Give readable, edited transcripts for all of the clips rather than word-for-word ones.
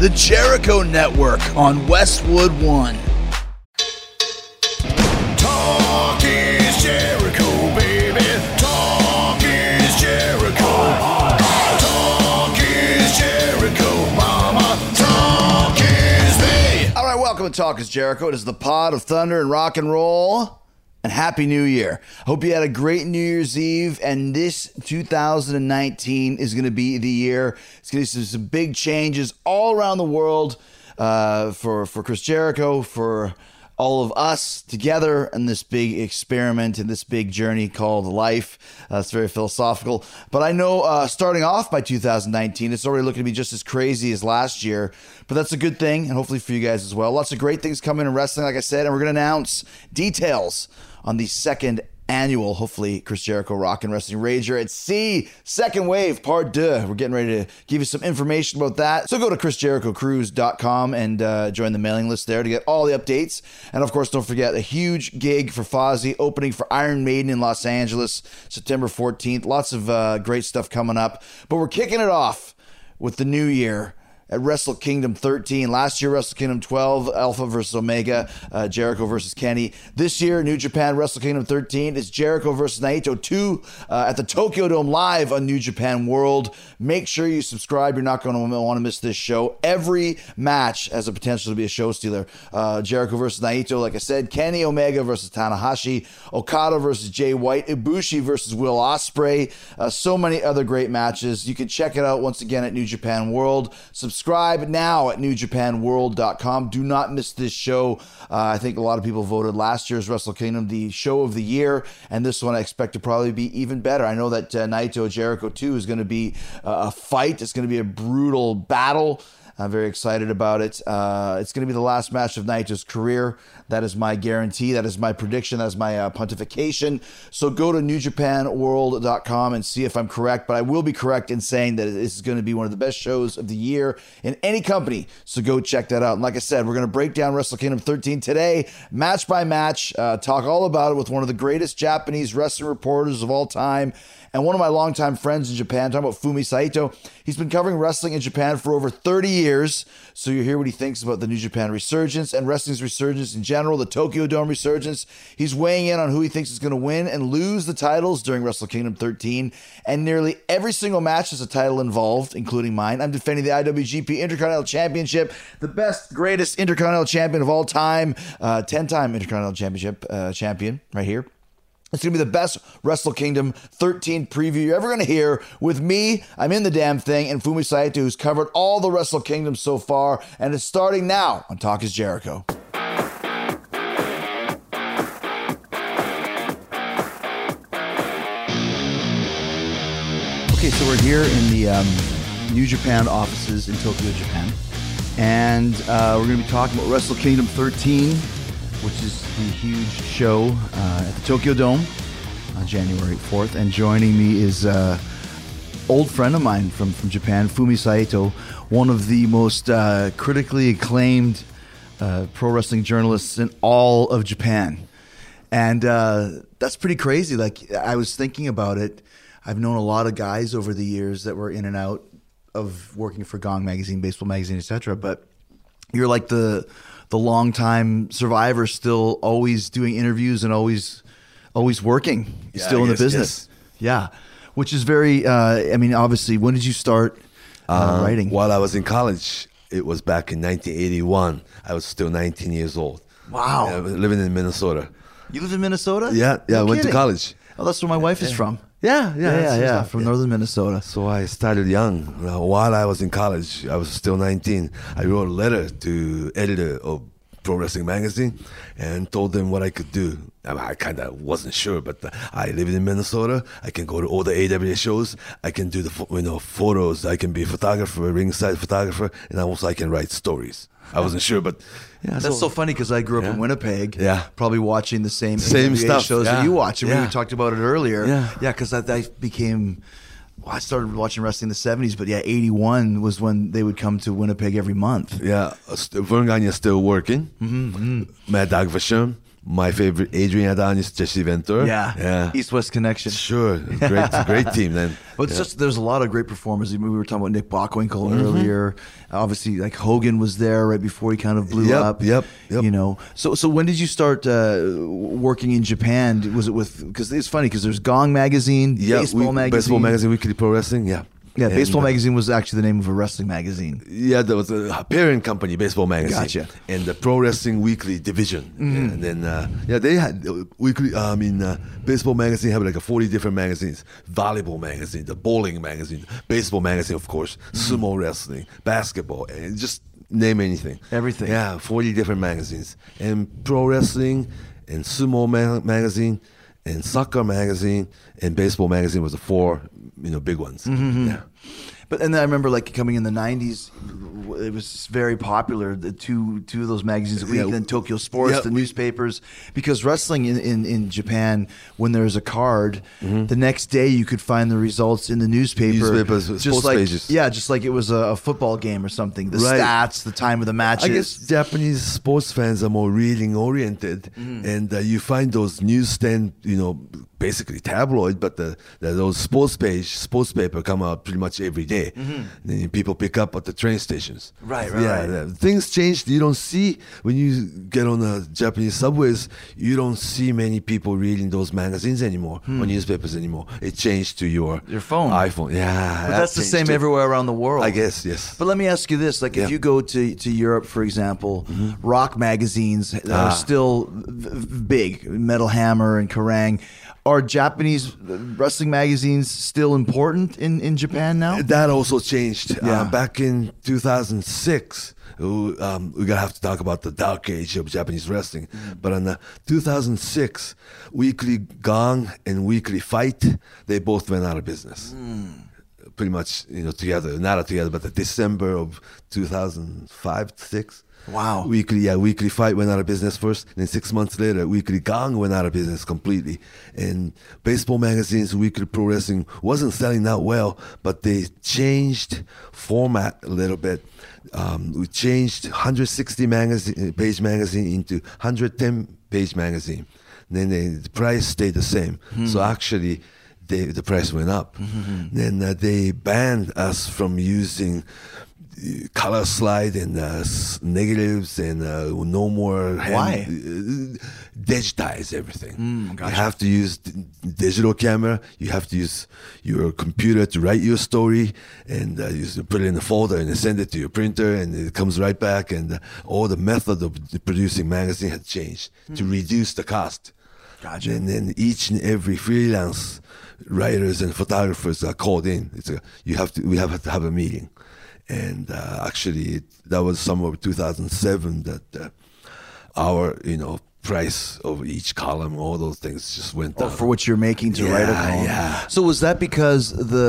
The Jericho Network on Westwood One. Talk is Jericho, baby. Talk is Jericho. Talk is Jericho, mama. Talk is me. All right, welcome to Talk is Jericho. It is the pod of thunder and rock and roll. And Happy New Year. Hope you had a great New Year's Eve. And this 2019 is going to be the year. It's going to be some big changes all around the world for Chris Jericho, for all of us together in this big experiment and this big journey called life. It's very philosophical. But I know starting off by 2019, it's already looking to be just as crazy as last year. But that's a good thing, and hopefully for you guys as well. Lots of great things coming in wrestling, like I said, and we're going to announce details on the second annual, hopefully, Chris Jericho Rock and Wrestling Rager at Sea, Second Wave, Part 2. We're getting ready to give you some information about that. So go to ChrisJerichoCruise.com and join the mailing list there to get all the updates. And of course, don't forget a huge gig for Fozzy, opening for Iron Maiden in Los Angeles, September 14th. Lots of great stuff coming up. But we're kicking it off with the new year at Wrestle Kingdom 13. Last year, Wrestle Kingdom 12, Alpha versus Omega, Jericho versus Kenny. This year, New Japan Wrestle Kingdom 13 is Jericho versus Naito 2 at the Tokyo Dome live on New Japan World. Make sure you subscribe. You're not going to want to miss this show. Every match has a potential to be a show stealer. Jericho versus Naito, like I said. Kenny Omega versus Tanahashi. Okada versus Jay White. Ibushi versus Will Ospreay. So many other great matches. You can check it out once again at New Japan World. Subscribe now at NewJapanWorld.com. Do not miss this show. I think a lot of people voted last year's Wrestle Kingdom the show of the year, and this one I expect to probably be even better. I know that Naito Jericho 2 is going to be a fight. It's going to be a brutal battle. I'm very excited about it. It's going to be the last match of Naito's career. That is my guarantee. That is my prediction. That is my pontification. So go to NewJapanWorld.com and see if I'm correct. But I will be correct in saying that this is going to be one of the best shows of the year in any company. So go check that out. And like I said, we're going to break down Wrestle Kingdom 13 today, match by match, talk all about it with one of the greatest Japanese wrestling reporters of all time, and one of my longtime friends in Japan, talking about Fumi Saito. He's been covering wrestling in Japan for over 30 years, so you hear what he thinks about the New Japan resurgence and wrestling's resurgence in general, the Tokyo Dome resurgence. He's weighing in on who he thinks is going to win and lose the titles during Wrestle Kingdom 13, and nearly every single match has a title involved, including mine. I'm defending the IWGP Intercontinental Championship, the best, greatest Intercontinental Champion of all time, 10-time Intercontinental Championship champion right here. It's going to be the best Wrestle Kingdom 13 preview you're ever going to hear with me. I'm in the damn thing, and Fumi Saito, who's covered all the Wrestle Kingdoms so far, and it's starting now on Talk is Jericho. Okay, so we're here in the New Japan offices in Tokyo, Japan, and we're going to be talking about Wrestle Kingdom 13, which is the huge show at the Tokyo Dome on January 4th. And joining me is an old friend of mine from Japan, Fumi Saito, one of the most critically acclaimed pro wrestling journalists in all of Japan. And that's pretty crazy. Like, I was thinking about it. I've known a lot of guys over the years that were in and out of working for Gong Magazine, Baseball Magazine, etc. But you're like the longtime survivor, still always doing interviews and always working, still in the business. Yes. Yeah, which is very. I mean, obviously, when did you start writing? While I was in college, it was back in 1981. I was still 19 years old. Wow, living in Minnesota. You lived in Minnesota? Yeah, No I went to kidding. college. Oh, that's where my wife is from. Yeah, From northern Minnesota. So I started young. While I was in college, I was still 19. I wrote a letter to editor of Pro Wrestling Magazine and told them what I could do. I kind of wasn't sure, but I live in Minnesota. I can go to all the AWA shows. I can do the photos. I can be a photographer, a ringside photographer, and also I can write stories. I wasn't sure, but yeah, that's so funny because I grew up in Winnipeg. Yeah, probably watching the same stuff shows that you watch. And we talked about it earlier. Yeah, because I became. Well, I started watching wrestling in the 70s, but 81 was when they would come to Winnipeg every month. Yeah, Vern Gagne's still working. Mm-hmm. Mad Dog Vachon, my favorite Adrian Adonis, Jesse Ventura. Yeah. East-West connection. Sure, great team then. But it's just there's a lot of great performers. We were talking about Nick Bockwinkel earlier. Obviously, like Hogan was there right before he kind of blew up. Yep. You know, so when did you start working in Japan? Was it with? Because it's funny because there's Gong Magazine, Baseball Magazine, Weekly Pro Wrestling. Yeah. Yeah, Baseball Magazine was actually the name of a wrestling magazine. Yeah, there was a parent company, Baseball Magazine. Gotcha. And the Pro Wrestling Weekly division. And then, they had weekly. Baseball Magazine had like 40 different magazines. Volleyball Magazine, the Bowling Magazine, Baseball Magazine, of course, Sumo Wrestling, Basketball, and just name anything. Everything. Yeah, 40 different magazines. And Pro Wrestling, and Sumo Magazine, and Soccer Magazine, and Baseball Magazine was the four big ones. Yeah. But and then I remember like coming in the '90s, it was very popular. The two of those magazines a week. Then Tokyo Sports, the newspapers, because wrestling in Japan, when there's a card, the next day you could find the results in the newspapers, just sports like pages. Yeah, just like it was a football game or something. The stats, the time of the matches. I guess Japanese sports fans are more reading oriented, and you find those newsstand, basically tabloid, but those sports paper come out pretty much every day. Then people pick up at the train stations. Right. Things changed. You don't see when you get on the Japanese subways. You don't see many people reading those magazines anymore or newspapers anymore. It changed to your phone, iPhone. Yeah, but that's the same everywhere around the world. I guess yes. But let me ask you this: like, if you go to Europe, for example, rock magazines are still big. Metal Hammer and Kerrang! Are Japanese wrestling magazines still important in Japan now? That also changed. Yeah. Back in 2006, we're going to have to talk about the dark age of Japanese wrestling. But in 2006, Weekly Gong and Weekly Fight, they both went out of business. Pretty much, together. Not together, but the December of 2005, 6. Wow. Weekly Fight went out of business first, and then 6 months later, Weekly Gong went out of business completely. And Baseball Magazine's Weekly Pro Wrestling wasn't selling that well, but they changed format a little bit. We changed 160 page magazine into 110 page magazine. And then the price stayed the same. So actually, the price went up. Then they banned us from using color slide and negatives and no more Why? Digitize everything. Gotcha. You have to use digital camera. You have to use your computer to write your story and you put it in a folder and send it to your printer and it comes right back. And all the method of producing magazine had changed to reduce the cost. Gotcha. And then each and every freelance writers and photographers are called in. We have to have a meeting. And actually, that was somewhere 2007 that our price of each column, all those things just went down. For what you're making to write a column. Yeah. So was that because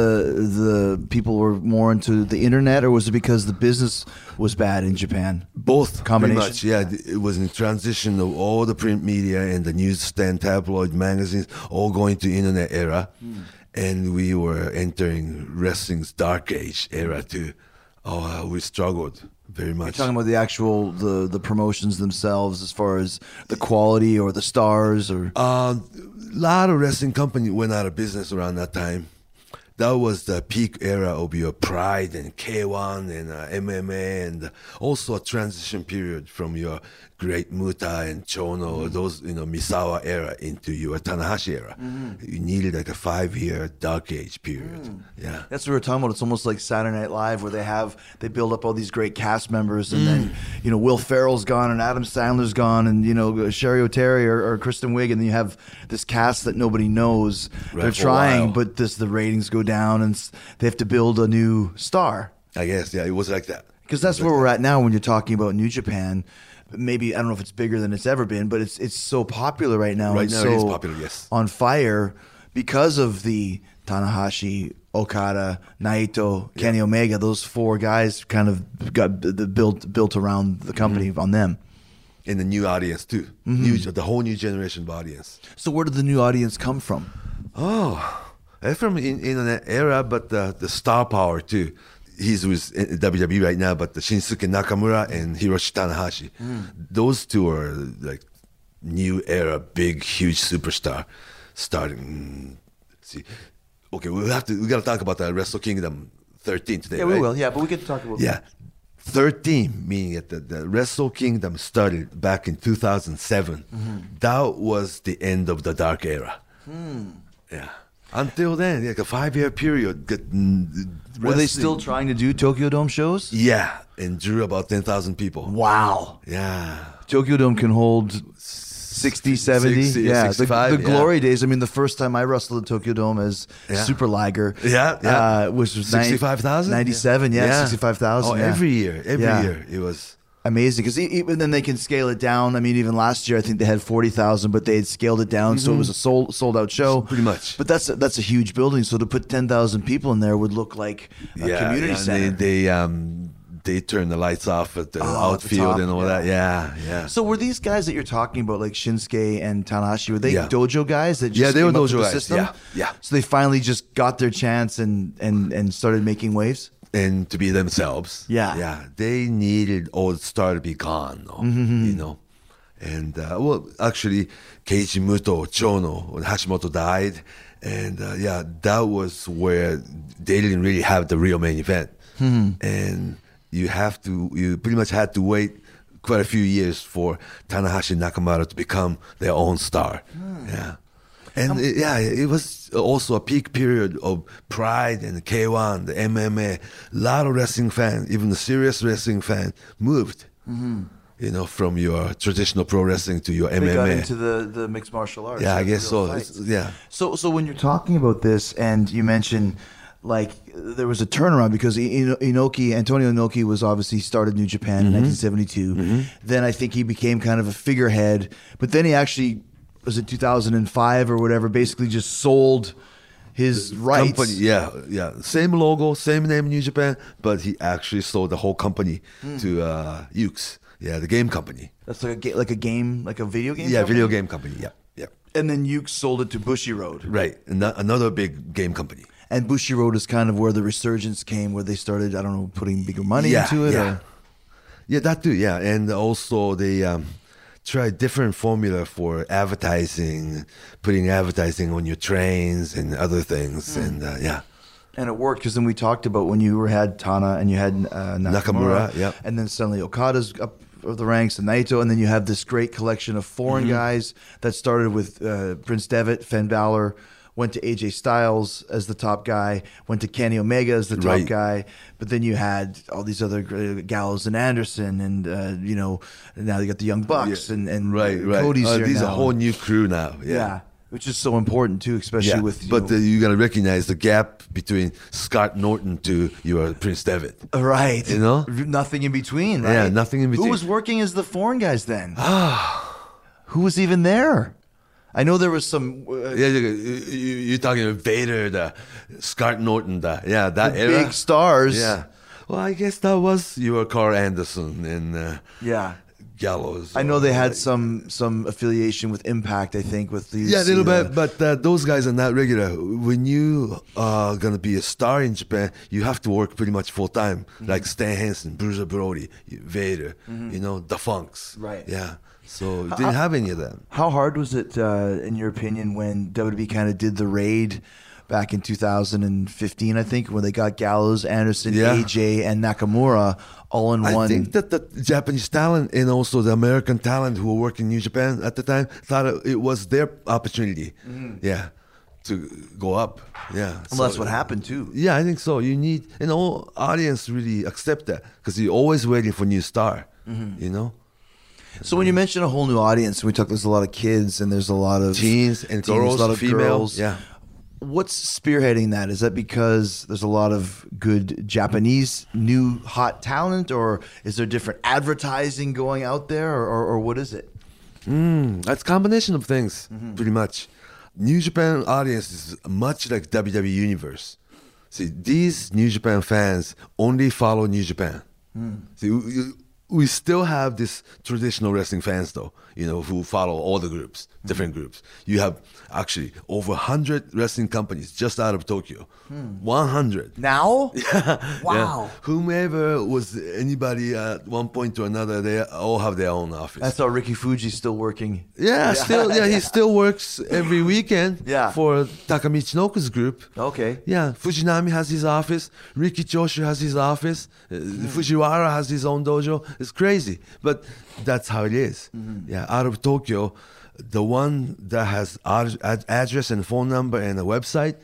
the people were more into the internet, or was it because the business was bad in Japan? Both, combination. pretty much. Yeah, it was in transition of all the print media and the newsstand, tabloid magazines, all going to internet era, and we were entering wrestling's dark age era too. We struggled very much. You're talking about the actual the promotions themselves, as far as the quality or the stars, or A lot of wrestling companies went out of business around that time. That was the peak era of your Pride and K1 and MMA, and also a transition period from your great Muta and Chono, those Misawa era into your Tanahashi era. You needed like a 5-year dark age period. Yeah, that's what we were talking about. It's almost like Saturday Night Live, where they build up all these great cast members, and then Will Ferrell's gone and Adam Sandler's gone, and Sherry O'Terry or Kristen Wiig, and then you have this cast that nobody knows. Right, they're for a trying, while. but the ratings go down, and they have to build a new star. I guess, yeah, it was like that. Because that's where we're at now when you're talking about New Japan. Maybe, I don't know if it's bigger than it's ever been, but it's so popular right now. Right and now so it is popular, yes. on fire because of the Tanahashi, Okada, Naito, Kenny Omega. Those four guys kind of got built around the company on them. And the new audience too. The whole new generation of audience. So where did the new audience come from? They're from internet era, but the star power too. He's with WWE right now, but the Shinsuke Nakamura and Hiroshi Tanahashi, those two are like new era, big, huge superstar starting. See, okay, we got to talk about the Wrestle Kingdom 13 today. Yeah, right? we will. Yeah, but we can talk about Yeah. 13, meaning that the Wrestle Kingdom started back in 2007. That was the end of the dark era. Yeah. Until then, like a 5-year period. Were they still trying to do Tokyo Dome shows? Yeah, and drew about 10,000 people. Wow. Yeah. Tokyo Dome can hold 60, 70. 60, yeah, 65, the yeah. glory days. I mean, the first time I wrestled at Tokyo Dome as Yeah. Super Liger, Yeah. which was 65,000? 97, yeah. 65,000. Oh, yeah. every year. Every Yeah. year. It was. Amazing, because even then they can scale it down. I mean, even last year I think they had 40,000, but they had scaled it down, so it was a sold out show. Pretty much. But that's a huge building, so to put 10,000 people in there would look like a community center. They turned the lights off at the at the outfield top, and all yeah. that. Yeah, yeah. So were these guys that you're talking about, like Shinsuke and Tanahashi, were they Yeah. dojo guys that just Yeah, they were came up dojo with the guys, system? yeah, yeah. So they finally just got their chance and started making waves? And to be themselves. Yeah. Yeah. They needed Old Star to be gone, though, you know. And, well, actually, Keiichi Muto, Chono, when Hashimoto died. And, yeah, that was where they didn't really have the real main event. And you pretty much had to wait quite a few years for Tanahashi and Nakamura to become their own star. Yeah. And it was also a peak period of Pride and K1, the MMA. A lot of wrestling fans, even the serious wrestling fan, moved, you know, from your traditional pro wrestling to your They got MMA. into the mixed martial arts. Yeah, I like guess real so. fights. Yeah. So when you're talking about this, and you mentioned like there was a turnaround because Antonio Inoki was obviously started New Japan in 1972. Then I think he became kind of a figurehead, but then he actually was it 2005 or whatever, basically just sold his rights. Company, yeah. Same logo, same name, New Japan, but he actually sold the whole company to Ukes. Yeah, the game company. That's like a game, like a video game. Yeah, company? video game company. Yeah, yeah. And then Ukes sold it to Bushiroad. Right, another big game company. And Bushiroad is kind of where the resurgence came, where they started, I don't know, putting bigger money into it. Yeah. Or? Yeah, that too. Yeah, and also they tried different formula for advertising, putting advertising on your trains and other things, and yeah. And it worked because then we talked about when you had Tana and you had Nakamura, Yep. and then suddenly Okada's up of the ranks and Naito, and then you have this great collection of foreign guys that started with Prince Devitt, Finn Balor, went to AJ Styles as the top guy, went to Kenny Omega as the top Right. guy, but then you had all these other Gallows and Anderson, and now you got the Young Bucks and Right. Cody's here These now. are a whole new crew now. yeah, which is so important too, especially Yeah, with but you got to recognize the gap between Scott Norton to your Prince Devitt. right, You know? nothing in between. Right? Yeah, nothing in between. Who was working as the foreign guys then? Who was even there? I know there was some Yeah, you're talking about Vader, the Scott Norton, that era. big stars. Yeah. Well, I guess that was your Carl Anderson and yeah. Gallows. I know they had some affiliation with Impact. I think with these. Yeah, a little bit, but those guys are not regular. When you are gonna be a star in Japan, you have to work pretty much full time, like Stan Hansen, Bruiser Brody, Vader, you know, the Funks. Right. Yeah. So didn't have any of them. How hard was it, in your opinion, when WWE kind of did the raid back in 2015? I think when they got Gallows, Anderson, Yeah. AJ, and Nakamura all in one. I think that the Japanese talent and also the American talent who were working in New Japan at the time thought it was their opportunity. Yeah. To go up. Yeah. Well, that's what happened too. Yeah, I think so. You need, and all audience really accept that because you're always waiting for new star, you know? So when you mention a whole new audience, we talk. There's a lot of kids and there's a lot of Teens and girls, a lot of female, girls. yeah. What's spearheading that? Is that because there's a lot of good Japanese new hot talent, or is there different advertising going out there, or what is it? That's a combination of things, pretty much. New Japan audience is much like WWE Universe. See, these New Japan fans only follow New Japan. See, we still have this traditional wrestling fans though, who follow all the groups, different groups. You have actually over 100 wrestling companies just out of Tokyo. 100. Now? Yeah. Wow. Whomever was anybody at one point or another, they all have their own office. That's how Ricky Fuji's still working. He still works every weekend Yeah. for Taka Michinoku's group. Okay. Yeah, Fujinami has his office. Riki Choshu has his office. Fujiwara has his own dojo. It's crazy, but that's how it is. Yeah, out of Tokyo, the one that has address and phone number and a website,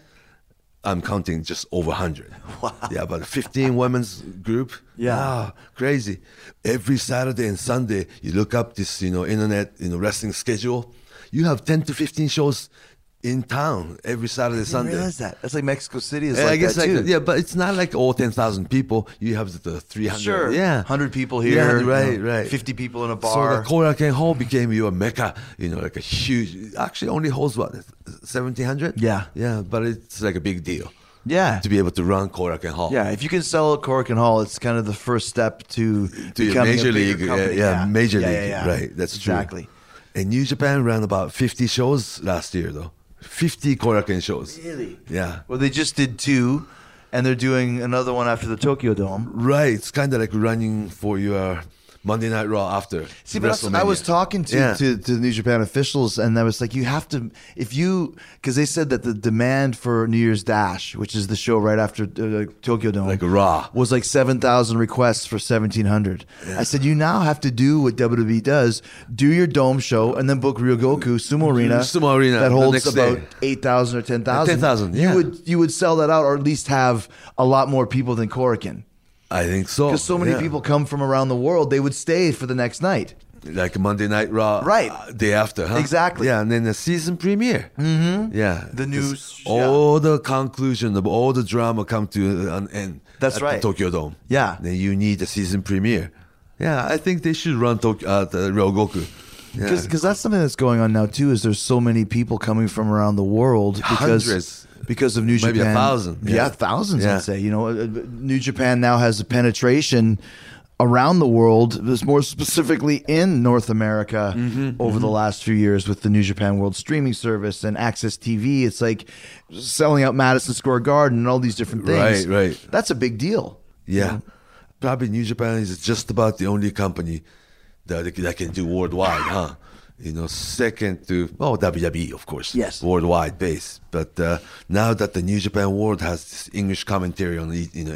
I'm counting just over 100. Wow. Yeah, but 15 women's group. Yeah. Wow, crazy. Every Saturday and Sunday, you look up this, internet, wrestling schedule. You have 10 to 15 shows in town every Saturday, I Sunday. realize that. That's like Mexico City is Yeah, like I guess that too. yeah, but it's not like all 10,000 people. You have the 300. Sure. Yeah. 100 people here. Yeah, right. 50 people in a So bar. the Korakuen Hall became your mecca, like a huge, actually only holds what, 1,700? Yeah. Yeah, but it's like a big deal yeah. to be able to run Korakuen Hall. Yeah, if you can sell at Korakuen Hall, it's kind of the first step to To your becoming major a bigger league. company. Major Yeah, league. yeah, yeah. Right, that's true. Exactly. And New Japan ran about 50 shows last year, though. 50 Korakuen shows. Really? Yeah. Well, they just did 2, and they're doing another one after the Tokyo Dome. Right. It's kind of like running for your Monday Night Raw after See, but WrestleMania. I was talking to, Yeah. to the New Japan officials, and I was like, you have to, because they said that the demand for New Year's Dash, which is the show right after Tokyo Dome, Like a Raw. was like 7,000 requests for 1,700. I said, you now have to do what WWE does, do your Dome show, and then book Ryogoku Sumo Arena, Sumo Arena that the holds next about day. 8,000 or 10,000. 10,000, yeah. You would sell that out, or at least have a lot more people than Korakuen. I think so. Because so many yeah. people come from around the world, they would stay for the next night. Like Monday Night Raw. Right. Day after, huh? Exactly. Yeah, and then the season premiere. Mm-hmm. Yeah. The news, Just all the conclusion of all the drama come to an end. That's at right. the Tokyo Dome. Yeah. Then you need a season premiere. Yeah, I think they should run the Ryogoku. Yeah. Because that's something that's going on now too. Is there's so many people coming from around the world Hundreds. because of New Japan. Maybe 1,000. Yeah, Yeah. thousands. Yeah. I'd say. New Japan now has a penetration around the world. There's more specifically in North America over the last few years with the New Japan World streaming service and Access TV. It's like selling out Madison Square Garden and all these different things. Right. That's a big deal. Yeah. Probably New Japan is just about the only company that can do worldwide, huh? Second to, WWE, of course. Yes. Worldwide base. But now that the New Japan World has this English commentary on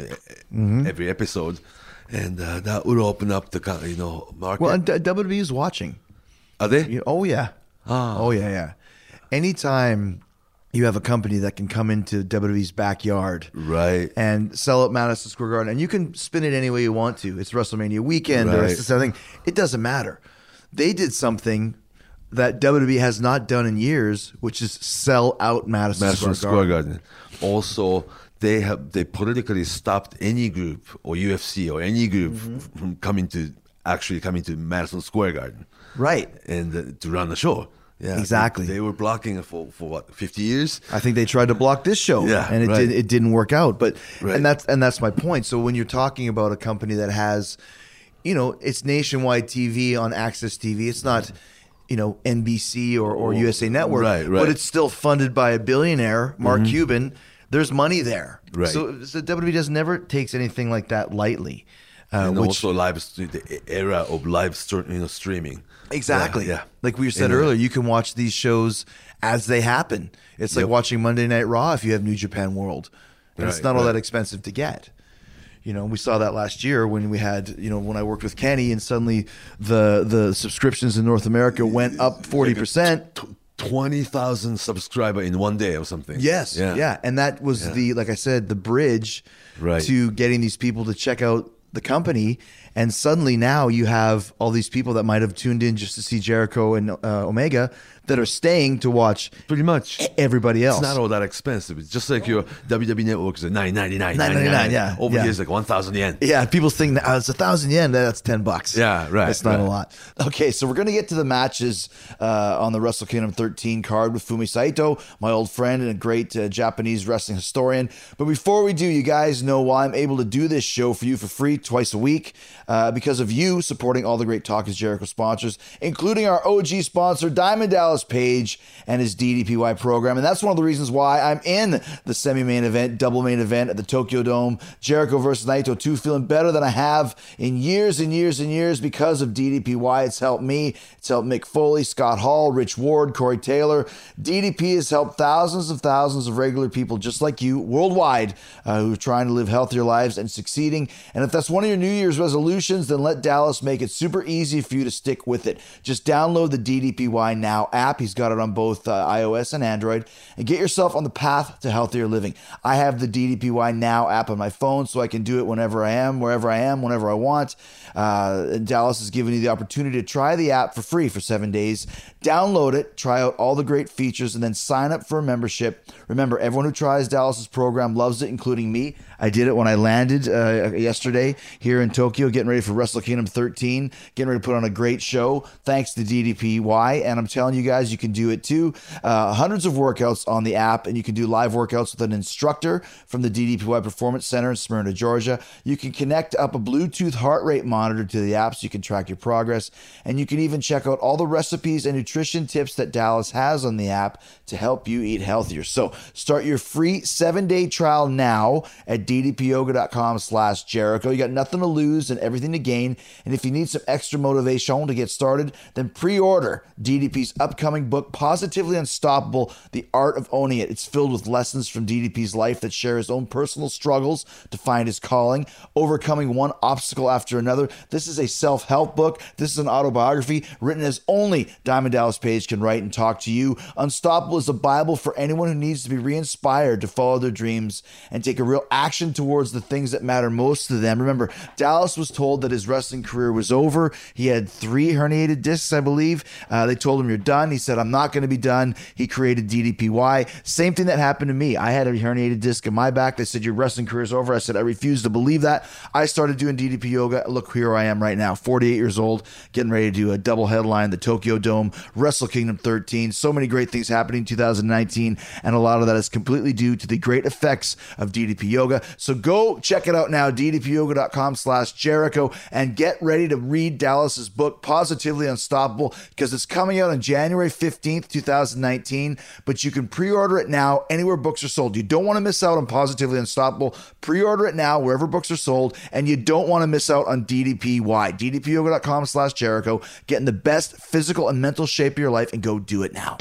every episode, and that would open up the market. Well, and WWE is watching. Are they? Oh yeah. Oh yeah. Anytime you have a company that can come into WWE's backyard, Right. and sell out Madison Square Garden, and you can spin it any way you want to. It's WrestleMania weekend or Right. it's something. It doesn't matter. They did something that WWE has not done in years, which is sell out Madison Madison Square Square Garden. Garden. Also, they politically stopped any group or UFC or any group from coming to Madison Square Garden. Right. And to run the show. Yeah, Exactly. They were blocking it for what, 50 years? I think they tried to block this show, Yeah, and right. it didn't work out. But Right. and that's my point. So when you're talking about a company that has, it's nationwide TV on Access TV, it's not, NBC or USA Network, Right. but it's still funded by a billionaire, Mark Cuban. There's money there, Right. So WWE never takes anything like that lightly. And Which also the era of live streaming. exactly, Yeah. like we said earlier, you can watch these shows as they happen. It's like Yep. watching Monday Night Raw if you have New Japan World, and it's Right, not all right. that expensive to get. We saw that last year when we had, when I worked with Kenny, and suddenly the subscriptions in North America went up 40%. 20,000 subscriber in one day or something. Yes, yeah, and that was like I said, the bridge Right. to getting these people to check out the company. And suddenly now you have all these people that might have tuned in just to see Jericho and Omega that are staying to watch Pretty much. everybody else. It's not all that expensive. It's just like your WWE Network is at $9.99. $9.99, yeah. Over Yeah. here it's like 1,000 yen. Yeah, people think that it's 1,000 yen. That's $10. Yeah, right, That's not a right. lot. Okay, so we're gonna get to the matches on the Wrestle Kingdom 13 card with Fumi Saito, my old friend and a great Japanese wrestling historian. But before we do, you guys know why I'm able to do this show for you for free twice a week because of you supporting all the great Talk is Jericho sponsors, including our OG sponsor Diamond Dallas Page and his DDPY program. And that's one of the reasons why I'm in the semi-main event, double main event at the Tokyo Dome, Jericho versus Naito 2, feeling better than I have in years and years and years because of DDPY. It's helped me. It's helped Mick Foley, Scott Hall, Rich Ward, Corey Taylor. DDP has helped thousands of regular people just like you worldwide who are trying to live healthier lives and succeeding. And if that's one of your New Year's resolutions, then let Dallas make it super easy for you to stick with it. Just download the DDPY Now app. He's got it on both iOS and Android, and get yourself on the path to healthier living. I have the DDPY Now app on my phone, so I can do it whenever I am, wherever I am, whenever I want. And Dallas is giving you the opportunity to try the app for free for 7 days. Download it, try out all the great features, and then sign up for a membership. Remember, everyone who tries Dallas's program loves it, including me. I did it when I landed yesterday here in Tokyo, getting ready for Wrestle Kingdom 13, getting ready to put on a great show thanks to DDPY. And I'm telling you guys, you can do it too. Hundreds of workouts on the app, and you can do live workouts with an instructor from the DDPY Performance Center in Smyrna, Georgia. You can connect up a Bluetooth heart rate monitor to the app so you can track your progress. And you can even check out all the recipes and nutrition tips that Dallas has on the app to help you eat healthier. So start your free 7-day trial now at ddpyoga.com/Jericho. You got nothing to lose and everything to gain. And if you need some extra motivation to get started, then pre-order DDP's upcoming book, Positively Unstoppable, The Art of Owning It. It's filled with lessons from DDP's life that share his own personal struggles to find his calling, overcoming one obstacle after another. This is a self-help book. This is an autobiography written as only Diamond Dallas Page can write and talk to you. Unstoppable is a Bible for anyone who needs to be re-inspired to follow their dreams and take a real action towards the things that matter most to them. Remember, Dallas was told that his wrestling career was over. He had 3 herniated discs, I believe. They told him, "You're done." He said, "I'm not going to be done." He created DDPY. Same thing that happened to me. I had a herniated disc in my back. They said, "Your wrestling career is over." I said, "I refuse to believe that." I started doing DDP yoga. Look, here I am right now, 48 years old, getting ready to do a double headline, the Tokyo Dome, Wrestle Kingdom 13. So many great things happening in 2019, and a lot of that is completely due to the great effects of DDP yoga. So go check it out now, ddpyoga.com/Jericho, and get ready to read Dallas's book, Positively Unstoppable, because it's coming out on January 15th, 2019, but you can pre-order it now anywhere books are sold. You don't want to miss out on Positively Unstoppable. Pre-order it now wherever books are sold, and you don't want to miss out on DDPY. ddpyoga.com/Jericho. Get in the best physical and mental shape of your life and go do it now.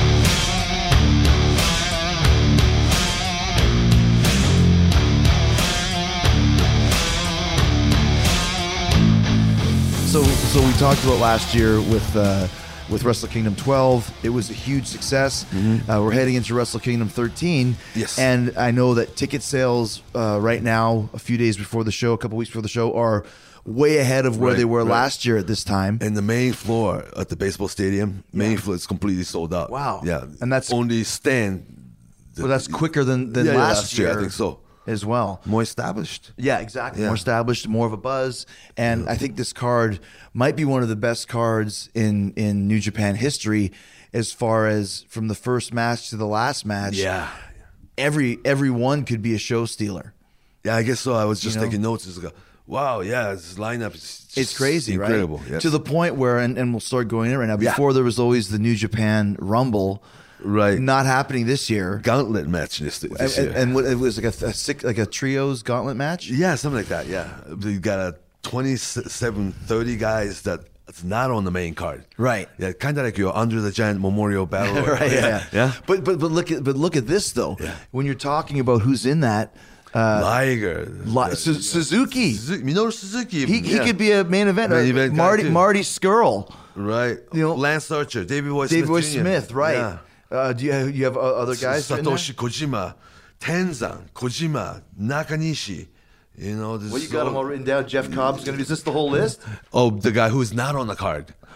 So we talked about last year with Wrestle Kingdom 12. It was a huge success. We're heading into Wrestle Kingdom 13. Yes. And I know that ticket sales right now, a few days before the show, a couple weeks before the show, are way ahead of where they were last year at this time. And the main floor at the baseball stadium, main floor is completely sold out. Wow. Yeah. And that's only stand. well, that's quicker than Yeah, last year. I think so. As well. More established. Yeah, exactly. Yeah. More established, more of a buzz. And I think this card might be one of the best cards in New Japan history as far as from the first match to the last match. Yeah. Every one could be a show stealer. Yeah, I guess so. I was just You know? taking notes. It's like, wow, yeah, this lineup is just It's crazy, incredible. right? Yes. To the point where, and we'll start going in right now, Yeah. before there was always the New Japan Rumble. Right. Not happening this year. Gauntlet match this year. And what, it was like a trios gauntlet match? Yeah, something like that. Yeah, you got a 27, 30 guys that's not on the main card. Right. Yeah, kind of like your Under the Giant Memorial Battle. Right. Yeah. Yeah. But look at this though. Yeah. When you're talking about who's in that, Liger, Suzuki. Minoru Suzuki. He could be a main event. Main event guy, Marty too. Marty Skrull. Right. You know, Lance Archer, Davey Boy Dave Smith. Boy Jr. Smith, right? Yeah. Do you have other guys? in there? Satoshi Kojima, Tenzan, Kojima, Nakanishi. You know, this Well, you got them all written down. Jeff Cobb's going to be. Is this the whole list? Oh, the guy who's not on the card.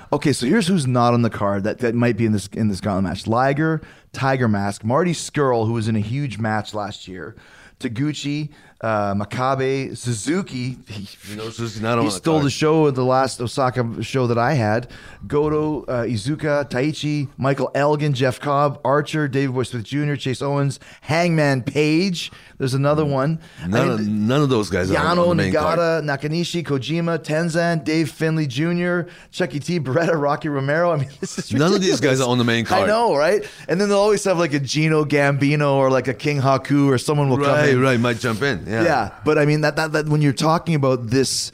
Okay, so here's who's not on the card that might be in this gauntlet match: Liger, Tiger Mask, Marty Skrull, who was in a huge match last year, Taguchi, Makabe, Suzuki. Suzuki's not on He the stole card. the show at the last Osaka show that I had. Goto, Iizuka, Taichi, Michael Elgin, Jeff Cobb, Archer, David Boy Smith Jr., Chase Owens, Hangman Page. There's another one. None of those guys are on Yano, the main card. Nagata, Nakanishi, Kojima, Tenzan, Dave Finley Jr., Chucky T, Beretta, Rocky Romero. I mean, this is None of these ridiculous. guys are on the main card. I know, right? And then they'll always have like a Gino Gambino or like a King Haku or someone will come in. Right, might jump in. Yeah, but I mean that when you're talking about this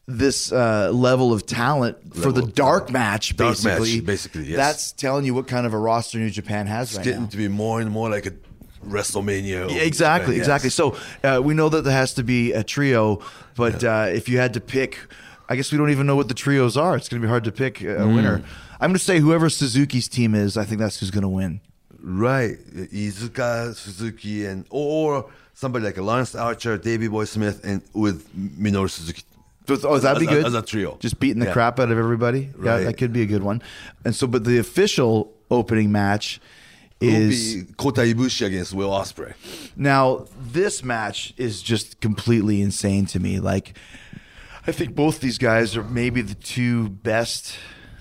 level of talent for the dark match, basically, yes. that's telling you what kind of a roster New Japan has It's right getting now. to be more and more like a WrestleMania. Yeah, exactly. So we know that there has to be a trio, but if you had to pick, I guess we don't even know what the trios are. It's going to be hard to pick a winner. I'm going to say whoever Suzuki's team is, I think that's who's going to win. Right, Iizuka, Suzuki, or somebody like a Lawrence Archer, Davey Boy Smith, and with Minoru Suzuki. Oh, that'd be good. As a trio. Just beating the crap out of everybody. Yeah, Right. that could be a good one. And so, but the official opening match It will is be Kota Ibushi against Will Ospreay. now. This match is just completely insane to me. Like, I think both these guys are maybe the two best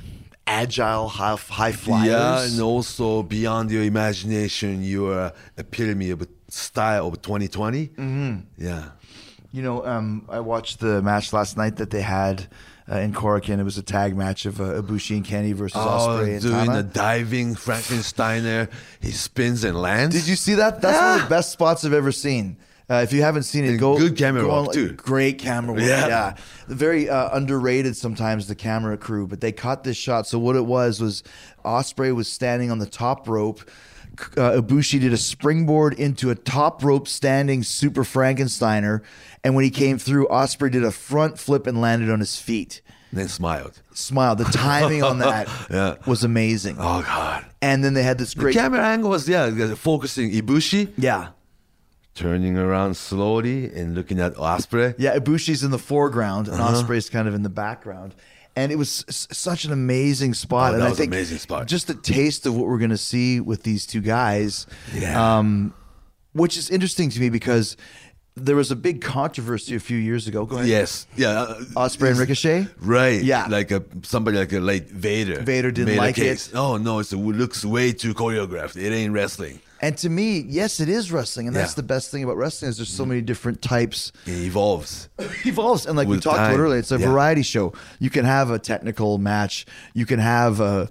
agile high flyers. Yeah, and also beyond your imagination, you are epitome of a style of 2020. Mm-hmm. Yeah. You know, I watched the match last night that they had in Korakuen. It was a tag match of Ibushi and Kenny versus Ospreay and doing Tana. the diving Frankensteiner. He spins and lands. Did you see that? That's one of the best spots I've ever seen. If you haven't seen it, And go. good camera go work, on, too. Great camera work. Yeah. Very underrated sometimes, the camera crew, but they caught this shot. So what it was Ospreay was standing on the top rope. Ibushi did a springboard into a top rope standing Super Frankensteiner, and when he came through, Ospreay did a front flip and landed on his feet. And then smiled. Smile. The timing on that Yeah. was amazing. Oh, God. And then they had this The great camera angle was, focusing Ibushi, yeah. turning around slowly and looking at Ospreay. Yeah, Ibushi's in the foreground and Uh-huh. Ospreay's kind of in the background. And it was such an amazing spot. Oh, and that I was think an amazing spot. just a taste of what we're going to see with these two guys, Yeah. which is interesting to me because there was a big controversy a few years ago. Go ahead. Yes. Yeah. Ospreay and Ricochet? Right. Yeah. Like somebody like a late Vader. Vader didn't like it. Oh, no. It looks way too choreographed. It ain't wrestling. And to me, yes, it is wrestling. And that's Yeah. the best thing about wrestling is there's so many different types. It evolves. Evolves, and like we With talked time. about earlier, it's a Yeah. variety show. You can have a technical match, you can have a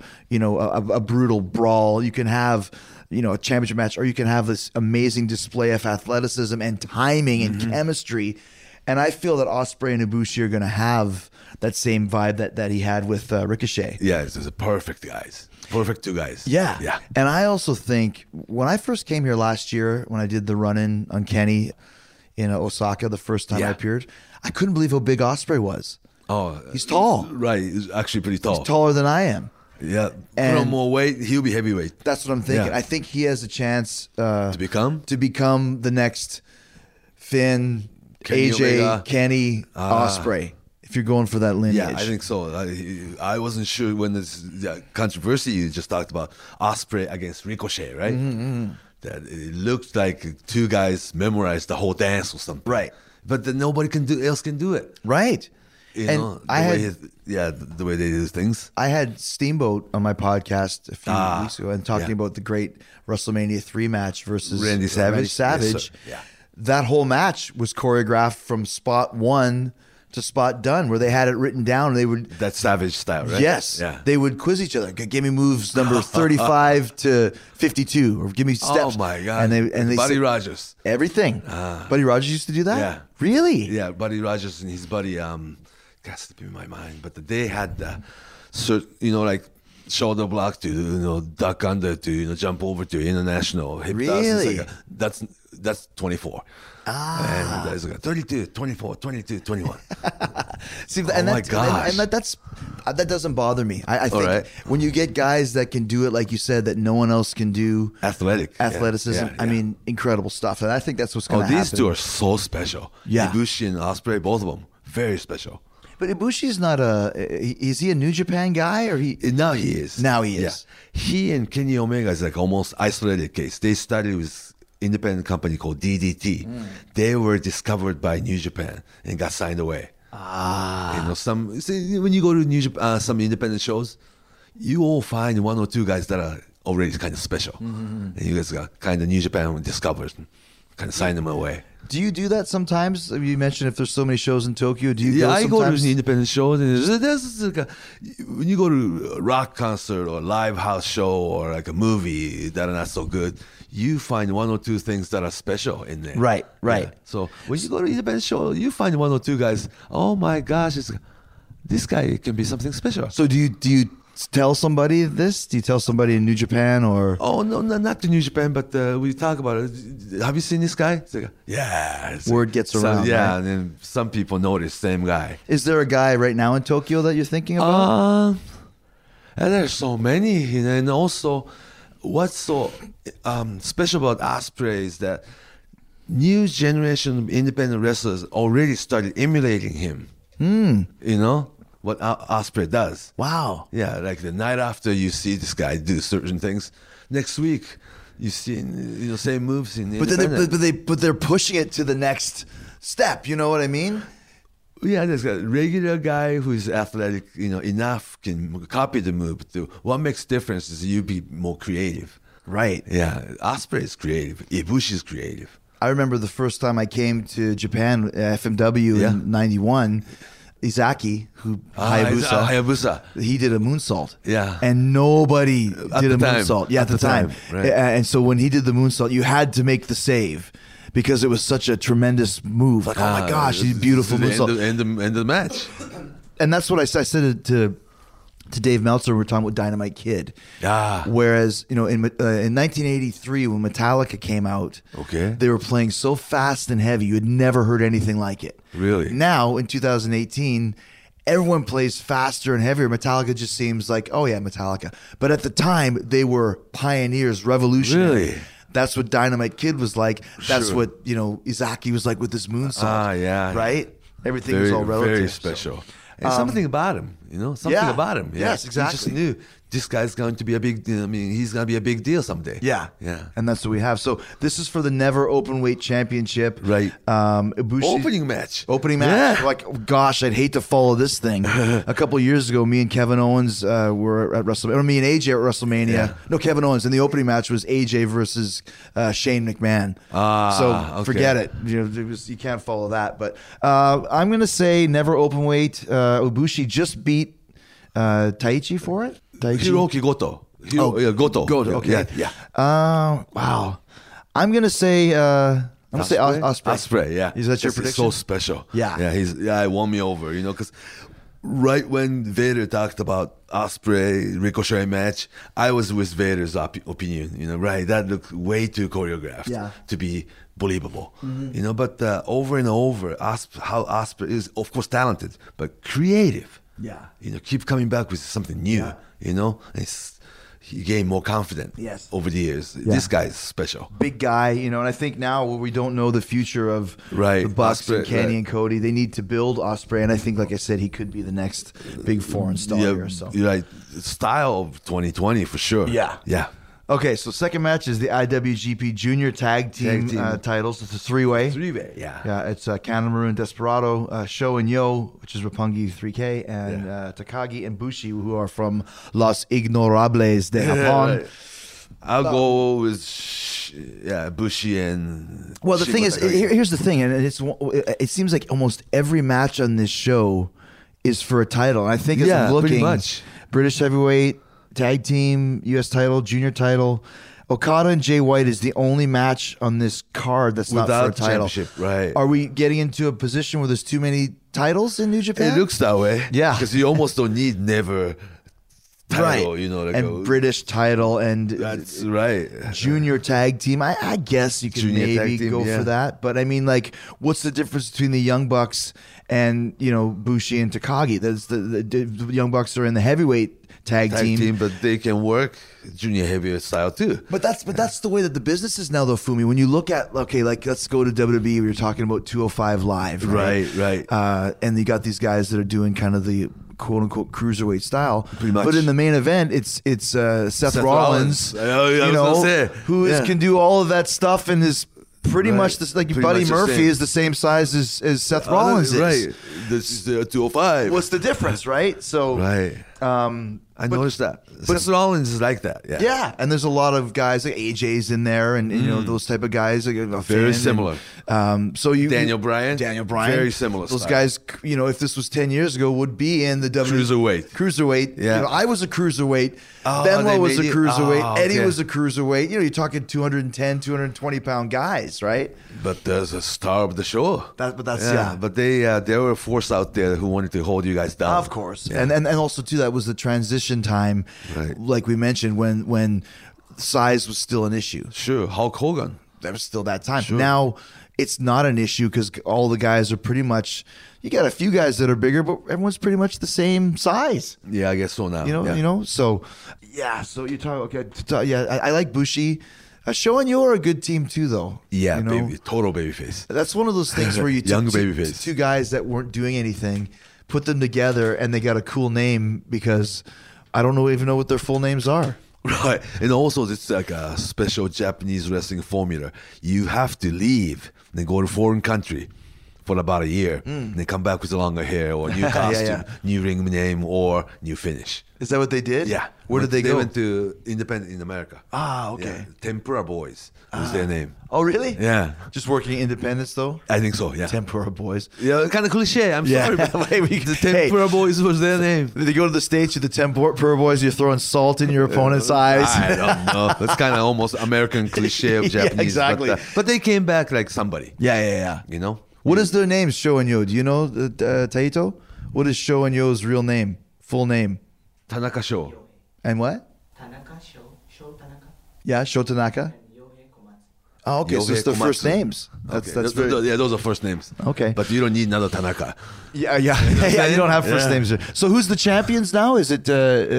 brutal brawl, you can have a championship match, or you can have this amazing display of athleticism and timing and chemistry. And I feel that Ospreay and Ibushi are going to have that same vibe that he had with Ricochet. Yeah, it's a perfect guys. Perfect two guys. Yeah. Yeah. And I also think when I first came here last year, when I did the run-in on Kenny in Osaka the first time I Yeah. appeared, I couldn't believe how big Ospreay was. Oh, He's tall. Right. He's actually pretty tall. He's taller than I am. Yeah. And- Put on more weight, he'll be heavyweight. That's what I'm thinking. Yeah. I think he has a chance To become? to become the next Finn, Kenny AJ, Omega. Kenny, Ospreay. If you're going for that lineage. Yeah, I think so. I wasn't sure when this controversy you just talked about Ospreay against Ricochet, right? That it looked like two guys memorized the whole dance or something, Right. But then nobody else can do it. Right. You And know, I the way they do things. I had Steamboat on my podcast a few weeks ago and talking yeah. about the great WrestleMania 3 match versus Randy Savage? Savage. Yes, sir. Yeah. That whole match was choreographed from spot 1 to spot done, where they had it written down and they would That Savage style, right? Yes. Yeah. They would quiz each other. Give me moves number 35 to 52, or give me steps. Oh my God! And they Buddy said Rogers. everything. Buddy Rogers used to do that. Yeah. Really? Yeah, Buddy Rogers and his buddy. Got slipping in my mind, but they had like shoulder block to duck under to jump over to international hip toss. It's Really? That's 24. And guys got 32, 24, 22, 21. See, Oh my gosh. and that doesn't bother me. I think right. when you get guys that can do it, like you said, that no one else can do, athleticism. Yeah, I mean, incredible stuff. And I think that's what's Oh, going to happen. these two are so special. Yeah. Ibushi and Ospreay, both of them, very special. But Ibushi's not is he a New Japan guy or he? Now he is. Now he is. Yeah. He and Kenny Omega is like almost isolated case. They started with independent company called DDT. They were discovered by New Japan and got signed away. When you go to some independent shows, you will find one or two guys that are already kind of special, and you guys got kind of New Japan discovered, kind of sign them away. Do you do that sometimes? You mentioned if there's so many shows in Tokyo, do you Yeah, go I go to sometimes? the independent shows, and there's like when you go to a rock concert or a live house show or like a movie that are not so good, you find one or two things that are special in there. Right. Yeah. So when you go to an independent show, you find one or two guys. Oh my gosh, this guy can be something special. So do you tell somebody this? Do you tell somebody in New Japan or? Oh no, not to New Japan, but we talk about it. Have you seen this guy? It's like, yeah. Word gets around, Yeah, right? and then some people know this same guy. Is there a guy right now in Tokyo that you're thinking about? And there's so many, and also, what's so special about Ospreay is that new generation of independent wrestlers already started emulating him. You know what Ospreay does. Wow. Yeah, like the night after you see this guy do certain things, next week you see same moves in But then independent. they're pushing it to the next step. You know what I mean? Yeah, there's a regular guy who's athletic, enough can copy the move. What makes difference is you be more creative. Right. Yeah, Ospreay is creative. Ibushi is creative. I remember the first time I came to Japan, FMW Yeah. in '91. Izaki, Hayabusa, he did a moonsault. Yeah. And nobody At did the a time. moonsault. Yeah, at the time. right. And so when he did the moonsault, you had to make the save because it was such a tremendous move. Like, oh my gosh, he's beautiful this is moonsault. the end of the match. And that's what I said to Dave Meltzer. We're talking about Dynamite Kid. Ah. Whereas in 1983 when Metallica came out, Okay. they were playing so fast and heavy you had never heard anything like it. Really? Now in 2018, everyone plays faster and heavier. Metallica just seems like, oh yeah, Metallica. But at the time, they were pioneers, revolutionary. Really? That's what Dynamite Kid was like. That's Sure. what Izaki was like with this moonsault. Ah, yeah. Right. Everything was all relative. Very special. And something about him, something yeah. about him. Yeah. Yes, exactly. You just knew this guy's going to be a big. He's going to be a big deal someday. Yeah. Yeah. And that's what we have. So this is for the Never Openweight Championship. Right. Ibushi, Opening match. Opening match. Yeah. Like, gosh, I'd hate to follow this thing. A couple of years ago, me and Kevin Owens were at WrestleMania. Or me and AJ at WrestleMania. Yeah. No, Kevin Owens. And the opening match was AJ versus Shane McMahon. So okay. forget it. You can't follow that. But I'm going to say Never Openweight. Ibushi just beat Taichi for it. Taichi? Hiroki Goto. Goto. Goto. Okay. Yeah. Wow. I'm gonna say. I'm gonna say Ospreay. Ospreay. Yeah. Is that your This prediction? so special. Yeah. Yeah. He won me over. Because right when Vader talked about Ospreay Ricochet match, I was with Vader's opinion. Right. That looked way too choreographed. Yeah. To be believable. But over and over, how Ospreay is, of course, talented, but creative. Yeah. Keep coming back with something new. He gained more confident. Yes. Over the years. This guy is special. Big guy, and I think now where we don't know the future of Right. the Bucks and Ospreay, Kenny right. and Cody, they need to build Ospreay, and I think, like I said, he could be the next big foreign star here. So. You're right. Style of 2020 for sure. Yeah. Yeah. Okay, so second match is the IWGP Junior Tag Team, titles. It's a three-way. Three-way, yeah. Yeah, it's Kanemaru and Desperado, Sho and Yo, which is Roppongi 3K, and Takagi and Bushi, who are from Los Ignorables de Japón. Right. I'll go with Bushi and. Well, the thing is, here's the thing, and it seems like almost every match on this show is for a title. And I think as I'm looking, pretty much. British Heavyweight, Tag Team, U.S. title, Junior title. Okada and Jay White is the only match on this card that's not Without for a title. championship, right. Are we getting into a position where there's too many titles in New Japan? It looks that way. Yeah. Because you almost don't need never title, you know, like and British title and that's right. junior tag team. I guess you could Junior tag maybe team, go yeah. for that, but I mean, like, what's the difference between the Young Bucks and Bushi and Takagi? That's the Young Bucks are in the heavyweight tag team. But they can work junior heavyweight style too. But that's the way that the business is now, though, Fumi. When you look at like let's go to WWE. We were talking about 205 Live, right? And you got these guys that are doing kind of the quote unquote cruiserweight style. Pretty much. But in the main event, it's Seth Rollins, I was gonna say. who can do all of that stuff and is pretty much this, like Pretty Buddy much the Murphy same. is the same size as Seth Rollins is. Right. This is the 205. What's the difference, right? So Right. I noticed that. Seth Rollins is like that. Yeah. yeah, and there's a lot of guys like AJ's in there, and those type of guys. Like, Very similar. So Daniel Bryan. Very similar Those style. guys, if this was 10 years ago, would be in the Cruiserweight. Cruiserweight. Yeah. I was a cruiserweight. Oh, Benoit they was a made you- cruiserweight. oh, Eddie okay. was a cruiserweight. You're talking 210, 220 pound guys, right? But there's a star of the show. But that's yeah. But there were a force out there who wanted to hold you guys down. Of course, Yeah. and also too, that was the transition time, Right. like we mentioned, when size was still an issue. Sure, Hulk Hogan. That was still that time. Now it's not an issue because all the guys are pretty much. You got a few guys that are bigger, but everyone's pretty much the same size. Yeah, I guess so now. Yeah. So yeah. So you talk. Okay. Yeah. I like Bushi. Sho and Yo are a good team too, though. Yeah, baby, total babyface. That's one of those things where you Young took babyface. two guys that weren't doing anything, put them together, and they got a cool name because I don't even know what their full names are. Right, and also it's like a special Japanese wrestling formula. You have to leave, then go to foreign country for about a year, and then come back with longer hair or new costume, new ring name, or new finish. Is that what they did? Yeah. Where did they go? They went to Independent in America. Ah, okay. Yeah. Tempura Boys was their name. Oh, really? Yeah. Just working independence, though? I think so, yeah. Tempura Boys. Yeah, kind of cliche. I'm Yeah. sorry. But Hey, the Tempura Boys was their name. Did they go to the States with the Tempura Boys? You're throwing salt in your opponent's eyes. I don't know. That's kind of almost American cliche of Yeah, Japanese. exactly. But they came back like somebody, Yeah. you know? What is their names, Sho and Yo? Do you know, Taito? What is Sho and Yo's real name? Full name? Tanaka Sho. And what? Tanaka, Sho Tanaka, Yeah, Sho Tanaka. and Yohei Komatsu. Oh, okay. So it's their Yohei first Komatsu. names. That's very... Yeah, those are first names. Okay. But you don't need another Tanaka. Yeah. You don't have first Yeah. names. So who's the champions now? Is it?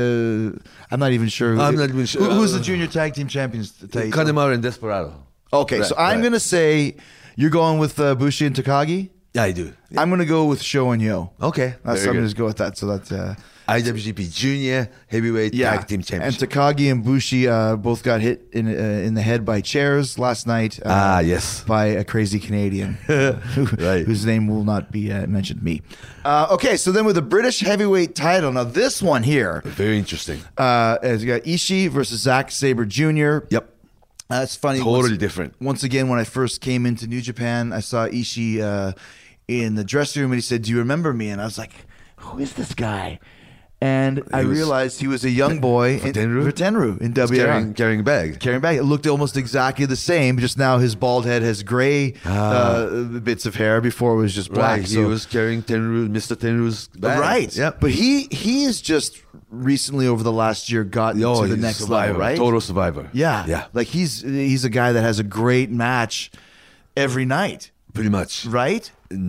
I'm not even sure. I'm not even sure. Who's the junior tag team champions? Taito? Kanemaru and Desperado. Okay, Right, so I'm right. gonna say you're going with Bushi and Takagi. Yeah, I do. I'm gonna go with Sho and Yo. Okay. I'm very gonna good. just go with that. So that's IWGP Junior Heavyweight Tag Team And Championship. Takagi and Bushi both got hit in the head by chairs last night. Yes. by a crazy Canadian, Right. whose name will not be mentioned. Me. Okay, so then with the British heavyweight title, now this one here, Very interesting. as you got Ishii versus Zack Sabre Jr. Yep. That's funny. Totally different. Once again, when I first came into New Japan, I saw Ishii in the dressing room, and he said, "Do you remember me?" And I was like, "Who is this guy?" And I was- realized he was a young boy in Tenru? in WR. Carrying a bag. Carrying back. It looked almost exactly the same, just now his bald head has gray bits of hair. Before it was just black. Right. He was carrying Tenru, Mr. Tenru's bag. Right. Yep. But he is just recently over the last year gotten to the he's next survivor, level, right? Total survivor. Yeah. Yeah. Like he's a guy that has a great match every night, Pretty much. right?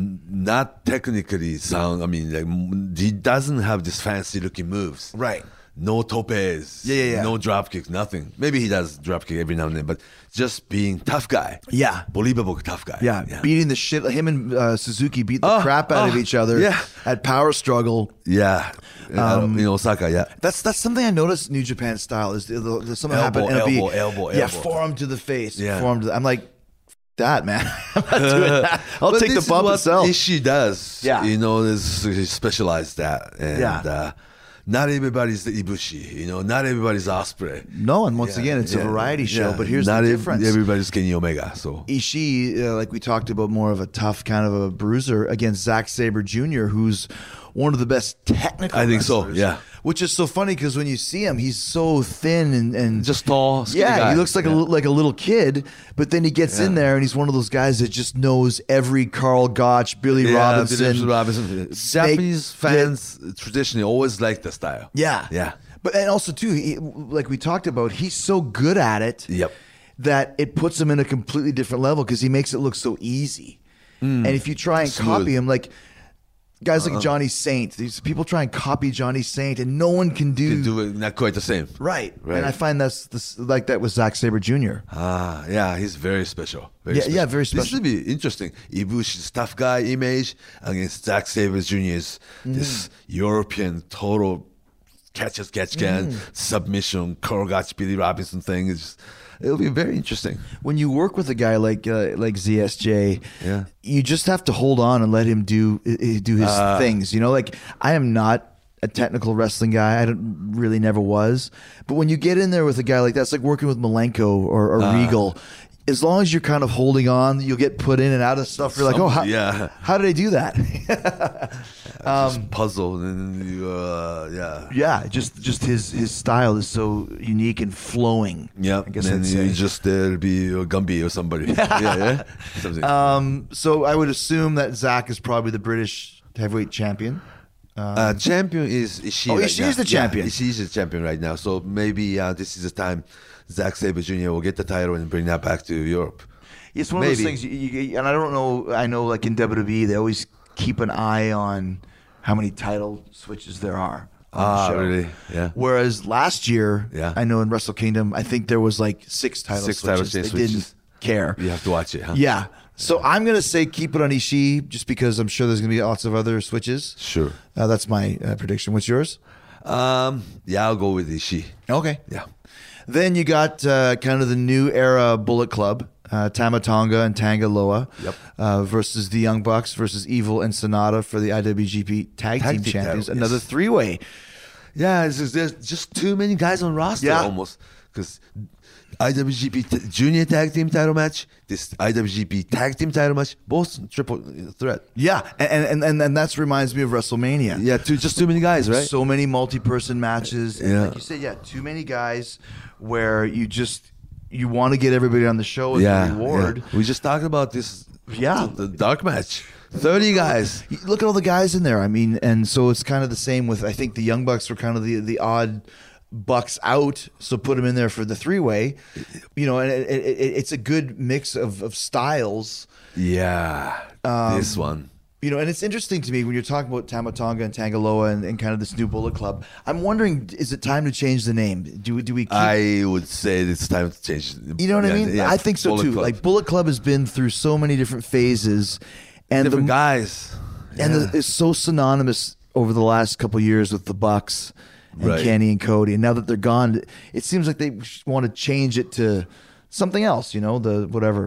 Not technically sound. I mean, like, he doesn't have this fancy looking moves. Right. No topes. Yeah. No drop kicks. Nothing. Maybe he does drop kick every now and then, but just being tough guy. Yeah. Believable tough guy. Yeah, beating the shit. Him and Suzuki beat the crap out of each other. yeah. At Power Struggle. Yeah. In Osaka. Yeah. That's something I noticed. New Japan style is there's something happen. and it'll be, elbow. Yeah, forearm to the face. Yeah. Forearm to I'm like, that man. I'm not doing that. I'll But take the this is bump what and sell. Ishii does. Yeah. You know, he specialized that. And, Yeah. not everybody's the Ibushi. You know, not everybody's Osprey. No, and once again, it's a variety show. But here's not the difference. Everybody's Kenny Omega. So Ishii, like we talked about, more of a tough kind of a bruiser against Zack Sabre Jr., who's one of the best technical I think so, wrestlers. yeah. Which is so funny because when you see him, he's so thin and just tall, skinny yeah, guy. he looks like Yeah. like a little kid. But then he gets in there and he's one of those guys that just knows every Carl Gotch, Billy Robinson. Japanese fans traditionally always like the style. Yeah, Yeah. But and also too, like we talked about, he's so good at it. Yep. That it puts him in a completely different level because he makes it look so easy. And if you try and Smooth. copy him, like guys like Johnny Saint, these people try and copy Johnny Saint, and no one can do, To do it not quite the same. right. Right. And I find that's like that with Zack Sabre Jr. Yeah, he's very special. Yeah, very This special. would be interesting. Ibushi's tough guy image against Zack Sabre Jr.'s this European total catch can submission, Korogach, Billy Robinson thing. It'll be very interesting. When you work with a guy like ZSJ, Yeah. you just have to hold on and let him do his things. You know, like I am not a technical wrestling guy. I don't really never was. But when you get in there with a guy like that, it's like working with Malenko or Regal. As long as you're kind of holding on, you'll get put in and out of stuff. You're like, oh, how did I do that? Just puzzle and you, Yeah, just his style is so unique and flowing. Yeah, I guess and I'd you say. just be Gumby or somebody. yeah. Something. So I would assume that Zach is probably the British heavyweight champion. Champion is Ishii. Oh, right Ishii's now. the champion. Yeah, Ishii's the champion right now. So maybe this is the time Zack Sabre Jr. will get the title and bring that back to Europe. It's one of those Maybe. things, and I don't know. I know, like in WWE, they always keep an eye on how many title switches there are. On the show. Really? Yeah. Whereas last year, Yeah. I know in Wrestle Kingdom, I think there was like 6 title Six switches. title They switches. didn't care. You have to watch it, huh? Yeah. So I'm gonna say keep it on Ishii, just because I'm sure there's gonna be lots of other switches. Sure. That's my prediction. What's yours? Yeah, I'll go with Ishii. Okay. Yeah. Then you got kind of the new era Bullet Club, Tama Tonga and Tanga Loa, Yep. versus the Young Bucks versus Evil and Sonata for the IWGP Tag Team Team Champions. title, Another yes. 3-way. Yeah, there's just too many guys on roster Yeah. almost. Because IWGP Junior Tag Team title match, this IWGP Tag Team title match, both triple threat. Yeah, and that reminds me of WrestleMania. Yeah, just too many guys, right? So many multi-person matches. And Yeah. like you said, too many guys where you want to get everybody on the show as a reward. yeah. We just talked about this. Yeah. The dark match. 30 guys. You look at all the guys in there. I mean, and so it's kind of the same with, I think the Young Bucks were kind of the odd Bucks out, so put them in there for the 3-way. You know, and it's a good mix of styles. Yeah, this one. You know, and it's interesting to me when you're talking about Tama Tonga and Tangaloa and kind of this new Bullet Club. I'm wondering, is it time to change the name? Do we keep, I would say it's time to change. you know what I Yeah, mean? yeah, I think so Bullet too. Club. Like Bullet Club has been through so many different phases, and different guys. and Yeah. it's so synonymous over the last couple of years with the Bucks and Right. Kenny and Cody. And now that they're gone, it seems like they want to change it to something else. You know, the whatever.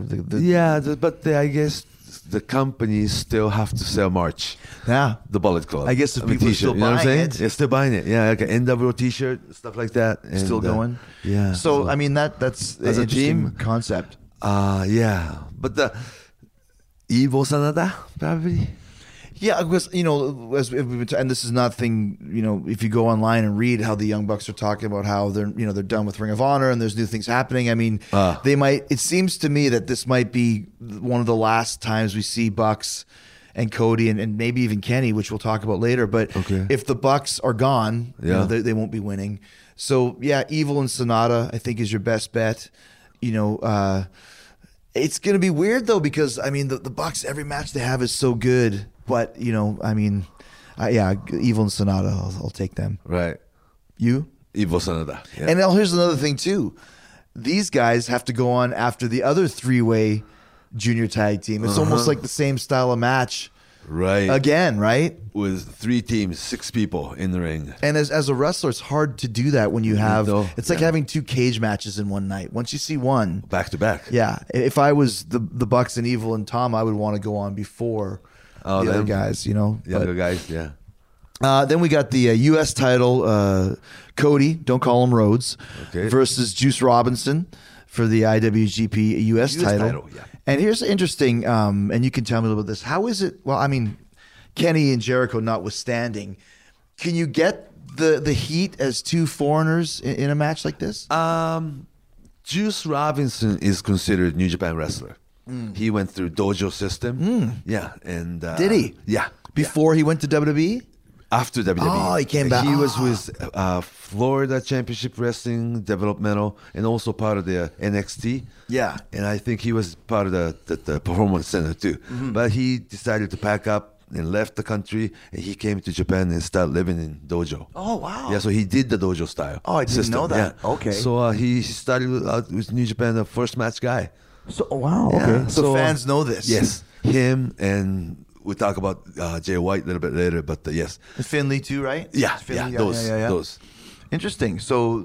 I guess the companies still have to sell merch. Yeah. The Bullet Club. I guess if mean, people are t-shirt, still you know what I'm buying saying? it. They're still buying it. Yeah, like an NWO T-shirt, stuff like that. And, Still going. Yeah. So I mean that's As an a interesting team? concept. Yeah, but the Evil Sanada probably. Yeah, because you know, as we've been and this is nothing. You know, if you go online and read how the Young Bucks are talking about how they're done with Ring of Honor and there's new things happening. I mean, they might. It seems to me that this might be one of the last times we see Bucks and Cody and maybe even Kenny, which we'll talk about later. But Okay. if the Bucks are gone, Yeah. they won't be winning. So yeah, Evil and Sonata, I think, is your best bet. You know, it's going to be weird though because I mean the Bucks, every match they have is so good. But, you know, I mean, Evil and Sonata, I'll take them. Right. You? Evil Sanada. Yeah. And now here's another thing, too. These guys have to go on after the other 3-way junior tag team. It's almost like the same style of match right. again, right? With 3 teams, 6 people in the ring. And as a wrestler, it's hard to do that when you have, know. it's like having 2 cage matches in one night. Once you see one, Back to back. yeah. If I was the Bucks and Evil and Tom, I would want to go on before the other them. guys, you know. Younger But- guys, yeah. Then we got the U.S. title, Cody, don't call him Rhodes, Okay. versus Juice Robinson for the IWGP U.S. title. yeah. And here's interesting, and you can tell me a little bit of this. How is it? Well, I mean, Kenny and Jericho notwithstanding, can you get the heat as 2 foreigners in a match like this? Juice Robinson is considered New Japan wrestler. He went through dojo system. Yeah, and Did he? Yeah. Before he went to WWE? After WWE. Oh, he came back. He was with Florida Championship Wrestling Developmental and also part of the NXT. Yeah. And I think he was part of the Performance Center too. Mm-hmm. But he decided to pack up and left the country, and he came to Japan and started living in dojo. Oh, wow. Yeah, so he did the dojo style. Oh, I didn't know that. Yeah. Okay. So he started out with New Japan, the first match guy. So, wow. Yeah, Okay. So, so, fans know this. Yes, him, and we talk about Jay White a little bit later, but yes. And Finley too, right? Yeah, Finley, yeah, those. Interesting. So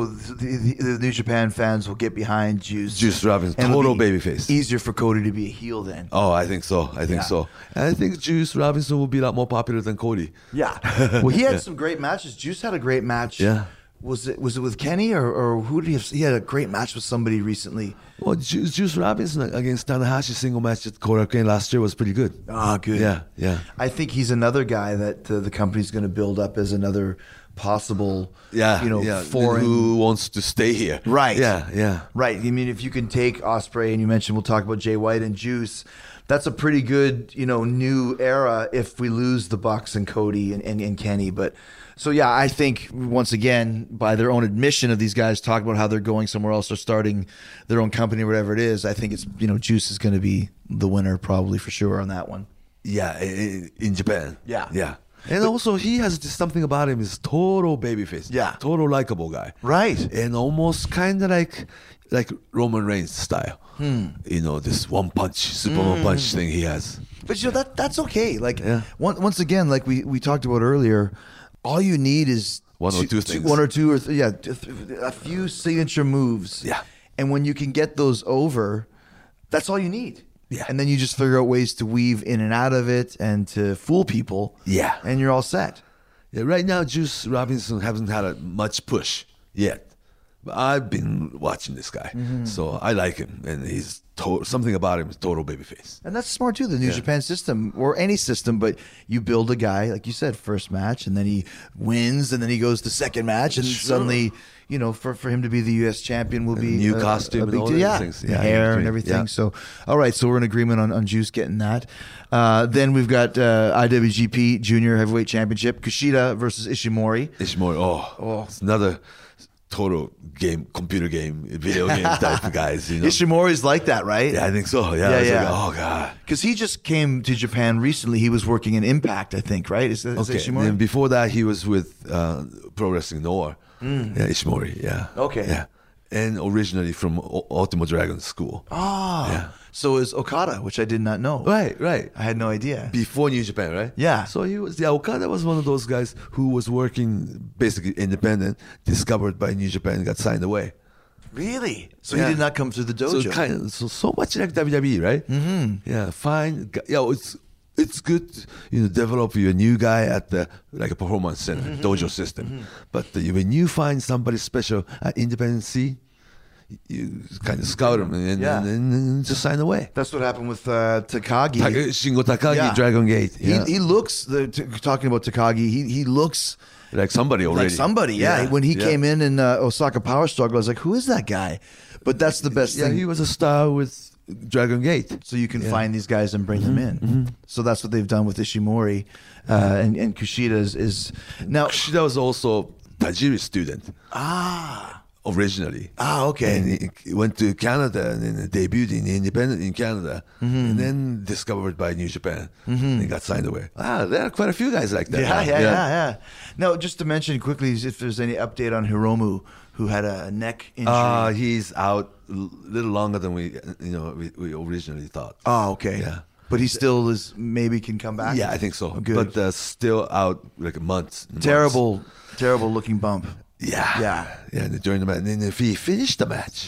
the New Japan fans will get behind Juice. Juice Robinson, And it'll total be babyface. Easier for Cody to be a heel then. Oh, I think so. I think Yeah. so. And I think Juice Robinson will be a lot more popular than Cody. Yeah. Well, he had some great matches. Juice had a great match. Yeah. Was it with Kenny or who did he have? He had a great match with somebody recently. Well, Juice Robinson against Tanahashi single match at Korakuen last year was pretty good. Ah, good. Yeah, yeah. I think he's another guy that the company's going to build up as another possible, Yeah, foreign. who wants to stay here? Right. Yeah, yeah. Right. I mean, if you can take Osprey, and you mentioned we'll talk about Jay White and Juice, that's a pretty good, new era if we lose the Bucks and Cody and Kenny. But so, yeah, I think once again, by their own admission of these guys talking about how they're going somewhere else or starting their own company or whatever it is, I think it's, Juice is going to be the winner probably for sure on that one. Yeah, in Japan. Yeah. Yeah. And also, he has just something about him. He's total babyface. Yeah. Total likable guy. Right. And almost kind of like Roman Reigns style. This one punch, Superman punch thing he has. But that's okay. Like Yeah. once again, like we talked about earlier, all you need is One or two things. one or two or a few signature moves. Yeah. And when you can get those over, that's all you need. Yeah. And then you just figure out ways to weave in and out of it and to fool people. Yeah. And you're all set. Yeah, right now, Juice Robinson hasn't had a much push yet. But I've been watching this guy, so I like him, and he's something about him is total babyface. And that's smart too, the New Japan system or any system, but you build a guy, like you said, first match, and then he wins, and then he goes to second match, and suddenly, for him to be the U.S. champion will be new costume and big all deal. those Yeah, things. the Yeah, I hair agree. and everything. Yeah. So, all right, so we're in agreement on Juice getting that. Then we've got IWGP Junior Heavyweight Championship, Kushida versus Ishimori. Ishimori, it's another total computer game, video game type of guys. Ishimori's like that, right? Yeah, I think so. Yeah, Yeah, it's yeah. like, oh god. Because he just came to Japan recently. He was working in Impact, I think, right? Is Okay. Ishimori? And before that, he was with Pro Wrestling Noah. Yeah, Ishimori. Yeah. Okay. Yeah, and originally from Ultimo Dragon School. Ah, Yeah. so is Okada, which I did not know. Right. I had no idea. Before New Japan, right? Yeah. So Okada was one of those guys who was working basically independent, discovered by New Japan, and got signed away. Really? So Yeah. he did not come through the dojo. So much like WWE, right? Mm-hmm. Yeah, fine. Yeah, it's good, develop your new guy at a performance center, dojo system. But when you find somebody special at independent scene, you kind of scout them and just sign away. That's what happened with Takagi. Shingo Takagi, Yeah. Dragon Gate. Yeah. He looks, talking about Takagi, he looks like somebody already. like somebody, yeah. When he came in Osaka Power Struggle, I was like, who is that guy? But that's the best Yeah, thing. he was a star with Dragon Gate. So you can find these guys and bring them in. So that's what they've done with Ishimori. And Kushida is now. Kushida was also Tajiri's student. Originally. Okay. And he went to Canada and then debuted in independent in Canada, and then discovered by New Japan. And got signed away. There are quite a few guys like that. Yeah. Now, just to mention quickly, if there's any update on Hiromu, who had a neck injury. He's out a little longer than we originally thought. Oh, okay. Yeah. But he still maybe can come back. Yeah, I think so. Good. But still out like months. Terrible looking bump. Yeah. During the match, and then if he finished the match,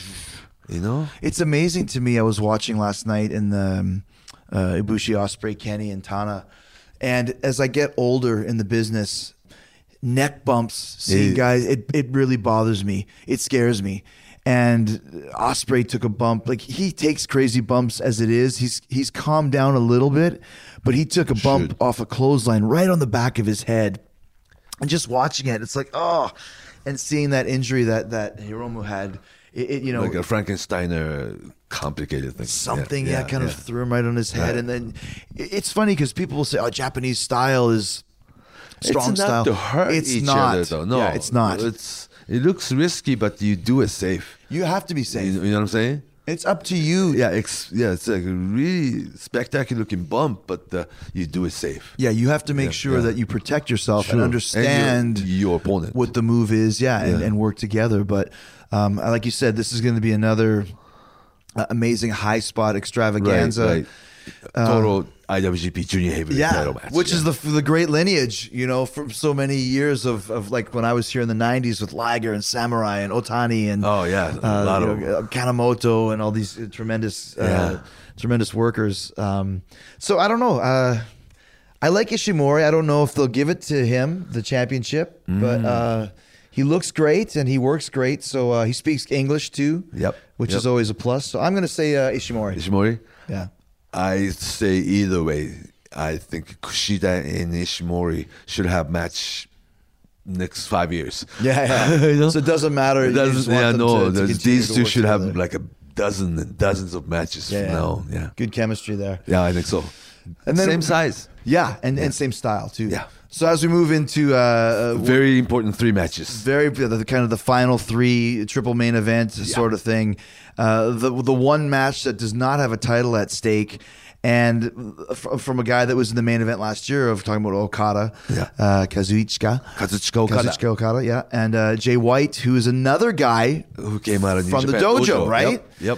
It's amazing to me. I was watching last night in the Ibushi, Osprey, Kenny, and Tana, and as I get older in the business, neck bumps, seeing guys, it really bothers me. It scares me. And Osprey took a bump. Like, he takes crazy bumps as it is. He's calmed down a little bit, but he took a bump off a clothesline right on the back of his head. And just watching it, it's like, oh. And seeing that injury that Hiromu had, like a Frankensteiner complicated thing. Something, kind of threw him right on his head. Right. And then it's funny because people will say, oh, Japanese style is strong it's not style. to hurt It's each not. other, though. No, Yeah, it's not. It looks risky, but you do it safe. You have to be safe. You know what I'm saying? It's up to you. Yeah, it's like a really spectacular looking bump, but you do it safe. Yeah, you have to make Yeah, sure yeah. that you protect yourself and Sure. understand And your opponent. what the move is. Yeah, Yeah. and work together. But like you said, this is going to be another amazing high spot extravaganza. Right. Total IWGP Junior Heavyweight title match. which is the great lineage, from so many years of like when I was here in the '90s with Liger and Samurai and Otani and Oh, yeah, a lot of Kanemoto and all these tremendous Yeah. tremendous workers. So I don't know. I like Ishimori. I don't know if they'll give it to him the championship, but he looks great and he works great. So he speaks English too. Yep. which Yep. is always a plus. So I'm going to say Ishimori. Ishimori. Yeah. I say either way. I think Kushida and Ishimori should have match next 5 years. Yeah. You know? So it doesn't matter. It You just doesn't, want yeah, them no. to there's- continue these to two work should have together. like a dozen and dozens of matches from now. Yeah. Good chemistry there. Yeah, I think so. And then- Same size. Yeah, and same style too. Yeah. So as we move into Very important 3 matches. very the kind of the final 3 triple main event sort of thing, the one match that does not have a title at stake, and from a guy that was in the main event last year of talking about Okada, Yeah. Kazuchika Kazuchika Okada, yeah, and Jay White, who is another guy who came out of New from the Japan dojo, right? Yep.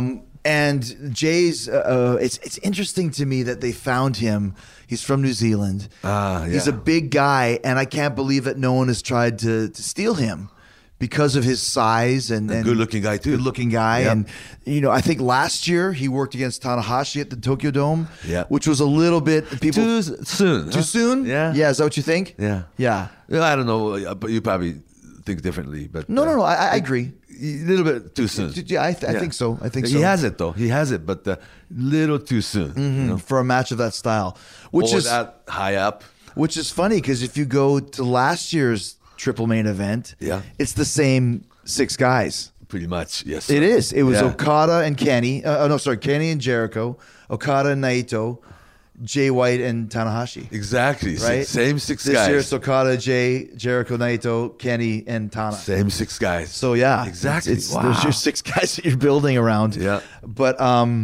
And Jay's, it's interesting to me that they found him. He's from New Zealand. Yeah. He's a big guy, and I can't believe that no one has tried to steal him because of his size and good-looking guy, too. Good-looking guy, Yep. and I think last year he worked against Tanahashi at the Tokyo Dome, Yeah. which was a little bit people Too soon. too soon. Yeah. yeah. Is that what you think? Yeah. yeah. Well, I don't know, but you probably think differently. But No. I agree. A little bit too soon. Yeah, I think so. I think so. He has it though. He has it, but a little too soon. You know? for a match of that style, which Or is that high up. Which is funny because if you go to last year's triple main event, Yeah. it's the same 6 guys. Pretty much, yes. It is. It was Yeah. Okada and Kenny. Kenny and Jericho, Okada and Naito, Jay White and Tanahashi. Exactly. Right? Same 6 This guys. year it's Okada, Jericho, Naito, Kenny, and Tana. Same 6 guys. So yeah, Exactly. It's, Wow. There's your 6 guys that you're building around. Yeah. But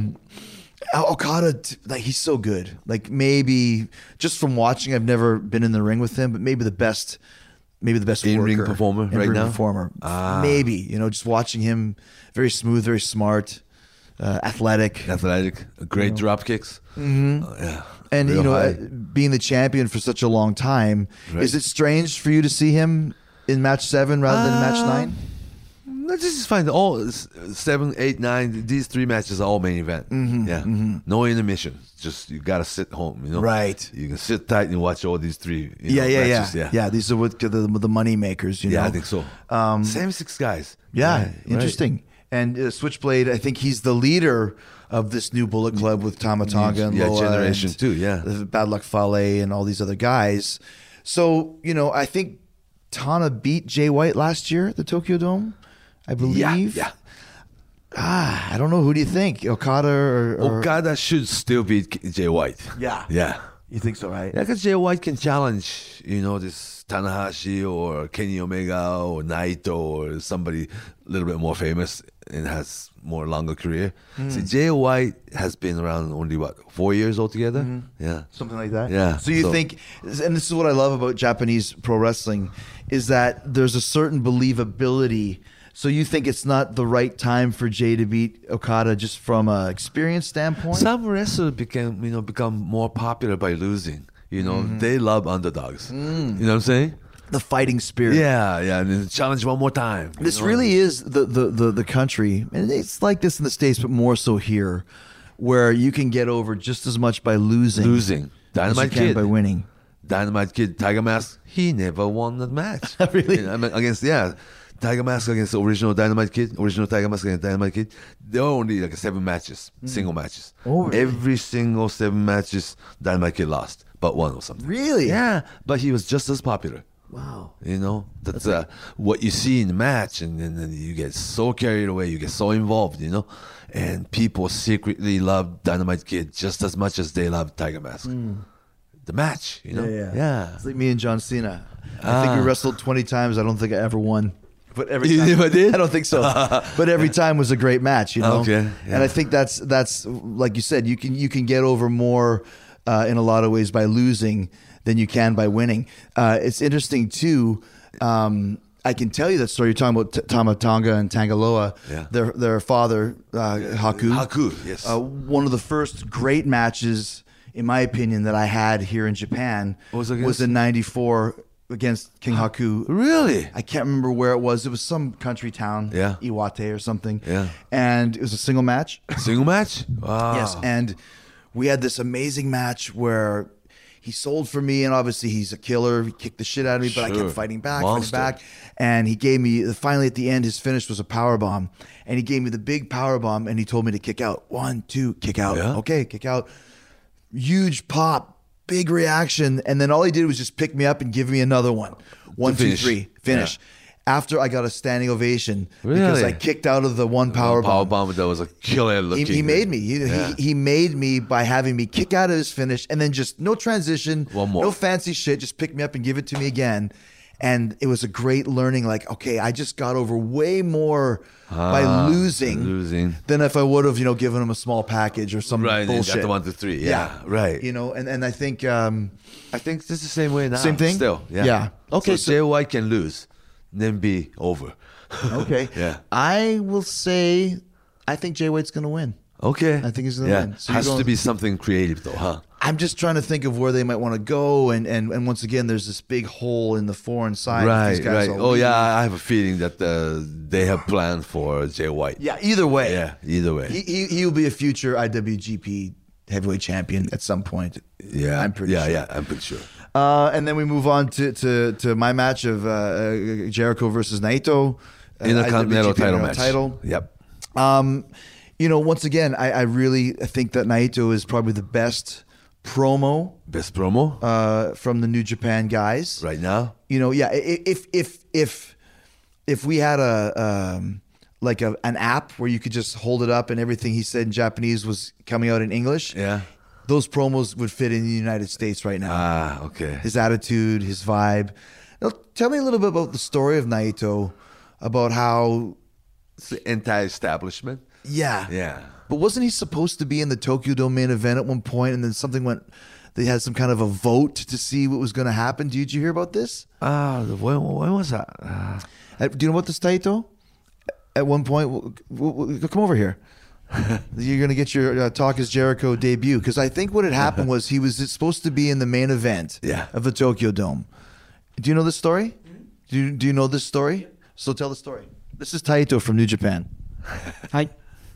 Okada, like he's so good. Like maybe just from watching, I've never been in the ring with him, but maybe the best In-ring worker. performer right In-ring now? performer. Ah. Maybe just watching him, very smooth, very smart, athletic. Athletic, great drop kicks. Yeah. And Real high. being the champion for such a long time, Right. is it strange for you to see him in match 7 rather than match 9? No, this is fine. All 7, 8, 9. These 3 matches are all main event. Yeah, no intermission. Just you gotta sit home. Right. You can sit tight and watch all these 3. Yeah. Yeah. These are what the money makers. Yeah, I think so. Same 6 guys. Yeah, Right. interesting. And Switchblade, I think he's the leader of this new Bullet Club with Tamatonga and Yeah, Loa generation and too, yeah. Bad Luck Fale and all these other guys. So I think Tana beat Jay White last year at the Tokyo Dome, I believe. Yeah. I don't know. Who do you think, Okada or Okada should still beat Jay White. Yeah. Yeah. You think so, right? Yeah, because Jay White can challenge, this Tanahashi or Kenny Omega or Naito or somebody a little bit more famous and has more longer career. So Jay White has been around only 4 years altogether. Yeah. Something like that. Yeah, So you so- think, and this is what I love about Japanese pro wrestling, is that there's a certain believability. So you think it's not the right time for Jay to beat Okada just from a experience standpoint? Some wrestlers become more popular by losing. They love underdogs. You know what I'm saying? The fighting spirit. Yeah, and then challenge one more time. This really is the country, and it's like this in the States, but more so here, where you can get over just as much by losing losing. as you Dynamite can Kid. by winning. Dynamite Kid, Tiger Mask, he never won that match. Really? Against Tiger Mask against the original Dynamite Kid, original Tiger Mask against Dynamite Kid. There were only like 7 matches, single matches. Oh, really? Every single 7 matches, Dynamite Kid lost, but 1 or something. Really? Yeah, but he was just as popular. Wow. That's what you see in the match, and then you get so carried away, you get so involved, and people secretly love Dynamite Kid just as much as they love Tiger Mask. the match. You know, It's like me and John Cena. I think we wrestled 20 times. I don't think I ever won. But every You time, never did? I don't think so. But every time was a great match, you know. Okay, yeah. And I think that's like you said, you can get over more in a lot of ways by losing than you can by winning. It's interesting too. I can tell you that story. You're talking about Tama Tonga and Tangaloa. Yeah. Their father Haku. Haku, yes. One of the first great matches, in my opinion, that I had here in Japan What was it against? in '94 against King Haku. Really? I can't remember where it was. It was some country town, Yeah. Iwate or something. Yeah. And it was a single match. Single match? Wow. Yes. And we had this amazing match where he sold for me, and obviously he's a killer. He kicked the shit out of me, but I Sure. kept fighting back, Monster. And he gave me, finally at the end, his finish was a power bomb. And he gave me the big power bomb, and he told me to kick out. 1, 2, kick out. Yeah. Okay, kick out. Huge pop, big reaction. And then all he did was just pick me up and give me another one. 1, 2, finish. 3, finish. After I got a standing ovation because Really? I kicked out of the one power bomb. That was a killer looking. He made me. Yeah. He made me by having me kick out of his finish and then just no transition, One more. no fancy shit. Just pick me up and give it to me again. And it was a great learning. Like, okay, I just got over way more by losing than if I would have, given him a small package or some Right, bullshit. got the 1, 2, 3. Yeah, right. And I think I think it's the same way now. Same thing? Still, yeah. Yeah. Okay, So Jay White can lose, then be over. okay. Yeah. I will say, I think Jay White's going to win. Okay. I think he's gonna win. So you're Has going- to be something creative though, huh? I'm just trying to think of where they might want to go, and once again, there's this big hole in the foreign side. Right, These guys right. all Oh leave. yeah, I have a feeling that they have planned for Jay White. Yeah, either way. Yeah, either way. He will be a future IWGP heavyweight champion at some point. yeah, I'm pretty sure. Yeah, I'm pretty sure. And then we move on to my match of Jericho versus Naito. Intercontinental IWGP title match. Yep. Once again, I really think that Naito is probably the best promo Best promo from the New Japan guys. right now. If we had an app where you could just hold it up and everything he said in Japanese was coming out in English, Yeah. those promos would fit in the United States right now. Ah, okay. His attitude, his vibe. Now, tell me a little bit about the story of Naito, about how, It's the anti-establishment. yeah. Yeah. But wasn't he supposed to be in the Tokyo Dome main event at one point, and then something went? They had some kind of a vote to see what was going to happen. Did you hear about this? When was that? Do you know about this, Taito? At one point, come over here. You're going to get your Talk is Jericho debut, because I think what had happened was he was supposed to be in the main event Yeah. of the Tokyo Dome. Do you know this story? Do you know this story? So tell the story. This is Taito from New Japan. Hi.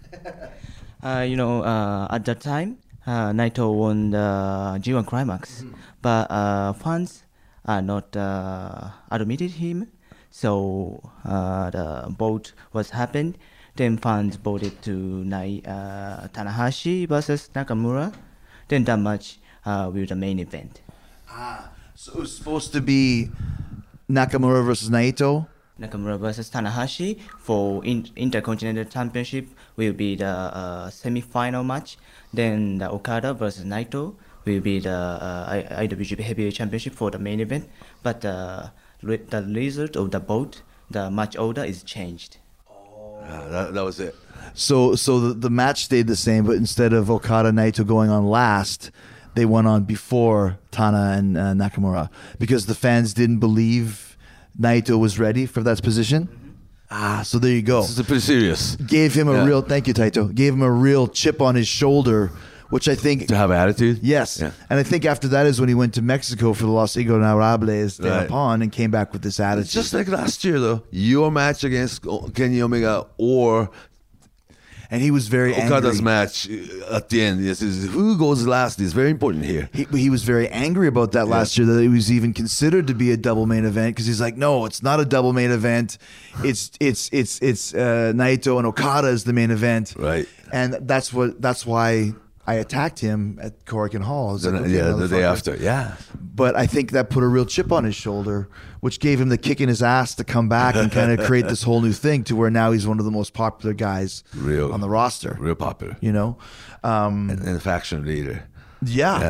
At that time, Naito won the G1 Climax, but fans are not admitted him. So the vote was happened. Then fans voted to Tanahashi versus Nakamura. Then that match will the main event. So it was supposed to be Nakamura versus Naito. Nakamura versus Tanahashi for Intercontinental Championship will be the semi-final match. Then the Okada versus Naito will be the IWGP Heavyweight Championship for the main event. But the result of the vote, the match order is changed. That was it. So the match stayed the same, but instead of Okada Naito going on last, they went on before Tana and Nakamura because the fans didn't believe Naito was ready for that position. So there you go. This is pretty serious. Gave him a real, thank you, Taito. Gave him a real chip on his shoulder, which I think, To have attitude? yes. Yeah. And I think after that is when he went to Mexico for the Los Ingobernables de Right. Japón and came back with this attitude. It's just like last year, though. Your match against Kenny Omega or and he was very Okada's angry. match at the end. This is who goes last is very important here. He was very angry about that last year, that it was even considered to be a double main event, because he's like, no, it's not a double main event. It's Naito and Okada is the main event, Right. And that's why I attacked him at Korakuen Hall. I was like, okay, The day motherfucker. after. Yeah. But I think that put a real chip on his shoulder, which gave him the kick in his ass to come back and kind of create this whole new thing to where now he's one of the most popular guys Real. on the roster. Real popular. You know, And faction leader. yeah. Yeah.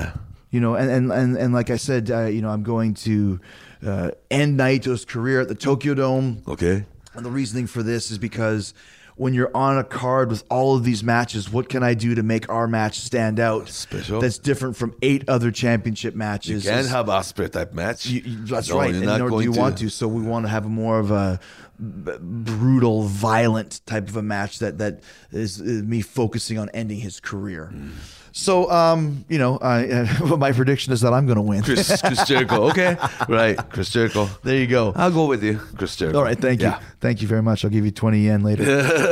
You know, and like I said, you know, I'm going to end Naito's career at the Tokyo Dome. Okay. And the reasoning for this is because when you're on a card with all of these matches, what can I do to make our match stand out? Special. That's different from 8 other championship matches. You can have Ospreay type match. That's No, right. you're And not nor do going you to. want to. So we want to have more of a brutal, violent type of a match that is me focusing on ending his career. So, you know, my prediction is that I'm going to win. Chris Jericho. Okay. Right. Chris Jericho. There you go. I'll go with you, Chris Jericho. All right, thank you. Yeah. Thank you very much. I'll give you 20 yen later.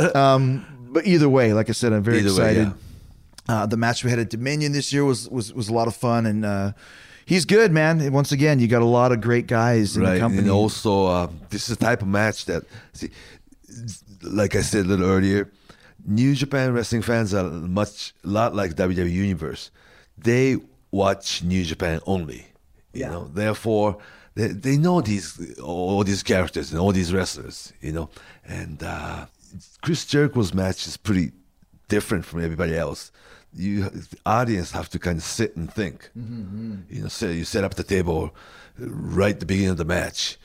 But either way, like I said, I'm very Either way, excited. The match we had at Dominion this year was a lot of fun, and he's good, man. Once again, you got a lot of great guys in the Right. company. And also, this is the type of match that, see, like I said a little earlier, New Japan wrestling fans are a lot like WWE Universe. They watch New Japan only. You know, therefore they know all these characters and all these wrestlers. You know, and Chris Jericho's match is pretty different from everybody else. The audience have to kind of sit and think. You know, so you set up the table right at the beginning of the match.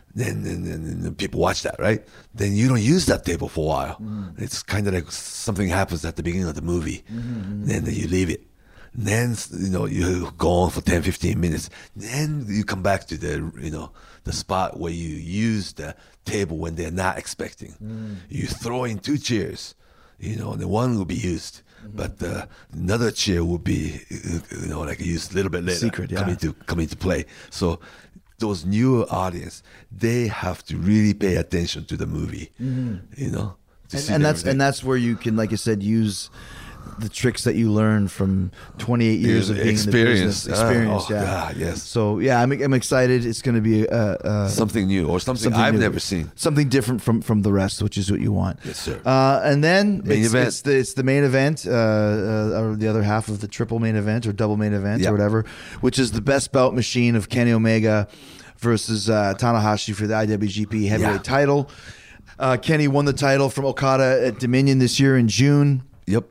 Then people watch that, right? Then you don't use that table for a while. It's kind of like something happens at the beginning of the movie. Then you leave it. Then, you know, you go on for 10, 15 minutes. Then you come back to the spot where you use the table when they're not expecting. You throw in 2 chairs, you know, and the one will be used. But another chair will be, you know, like used a little bit later. Secret, yeah. Come into play. So those newer audience, they have to really pay attention to the movie, you know. and that's where you can, like I said, use the tricks that you learn from 28 years of being experience. in the business. Experience, Oh, yeah. God, yes. So yeah, I'm excited. It's going to be something new or something I've new. never seen. Something different from the rest, which is what you want. Yes, sir. And then Main event. It's the main event, or the other half of the triple main event or double main event Yep. or whatever, which is the best belt machine of Kenny Omega versus Tanahashi for the IWGP Heavyweight Yeah. title. Kenny won the title from Okada at Dominion this year in June. Yep.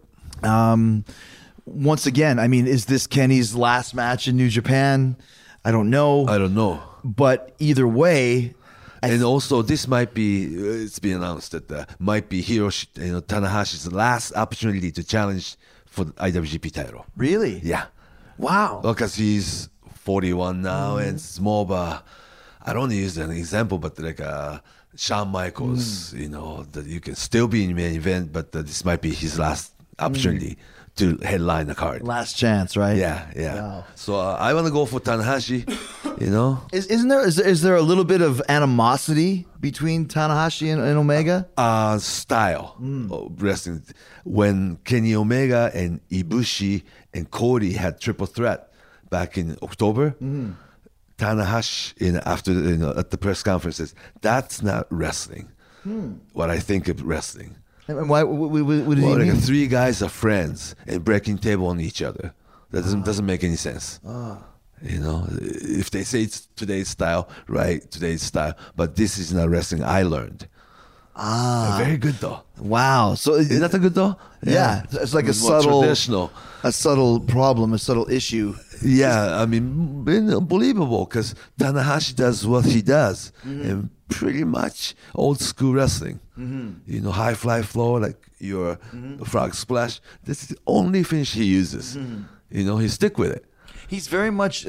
Once again, I mean, is this Kenny's last match in New Japan? I don't know. I don't know. But either way, And also, this might be, it's been announced that might be Hiroshi, Tanahashi's last opportunity to challenge for the IWGP title. really? Yeah. Wow. Because he's 41 now, and it's more of a, I don't want to use an example, but like Shawn Michaels, that you can still be in the main event, but this might be his last opportunity to headline the card. Last chance, right? Yeah. Wow. So I want to go for Tanahashi, Is there a little bit of animosity between Tanahashi and Omega? style of wrestling. When Kenny Omega and Ibushi and Cody had triple threat back in October, Tanahashi after at the press conferences, that's not wrestling. What I think of wrestling. And why? What did he Well, mean? like 3 guys are friends and breaking table on each other. That doesn't make any sense. If they say it's today's style, right? Today's style, but this is not wrestling I learned. Very good though. Wow. So Isn't that good though? yeah, it's like a more subtle, traditional. a subtle problem, a subtle issue. Yeah, I mean, unbelievable because Tanahashi does what he does, and pretty much old school wrestling. High fly floor like your frog splash. This is the only finish he uses. He stick with it. He's very much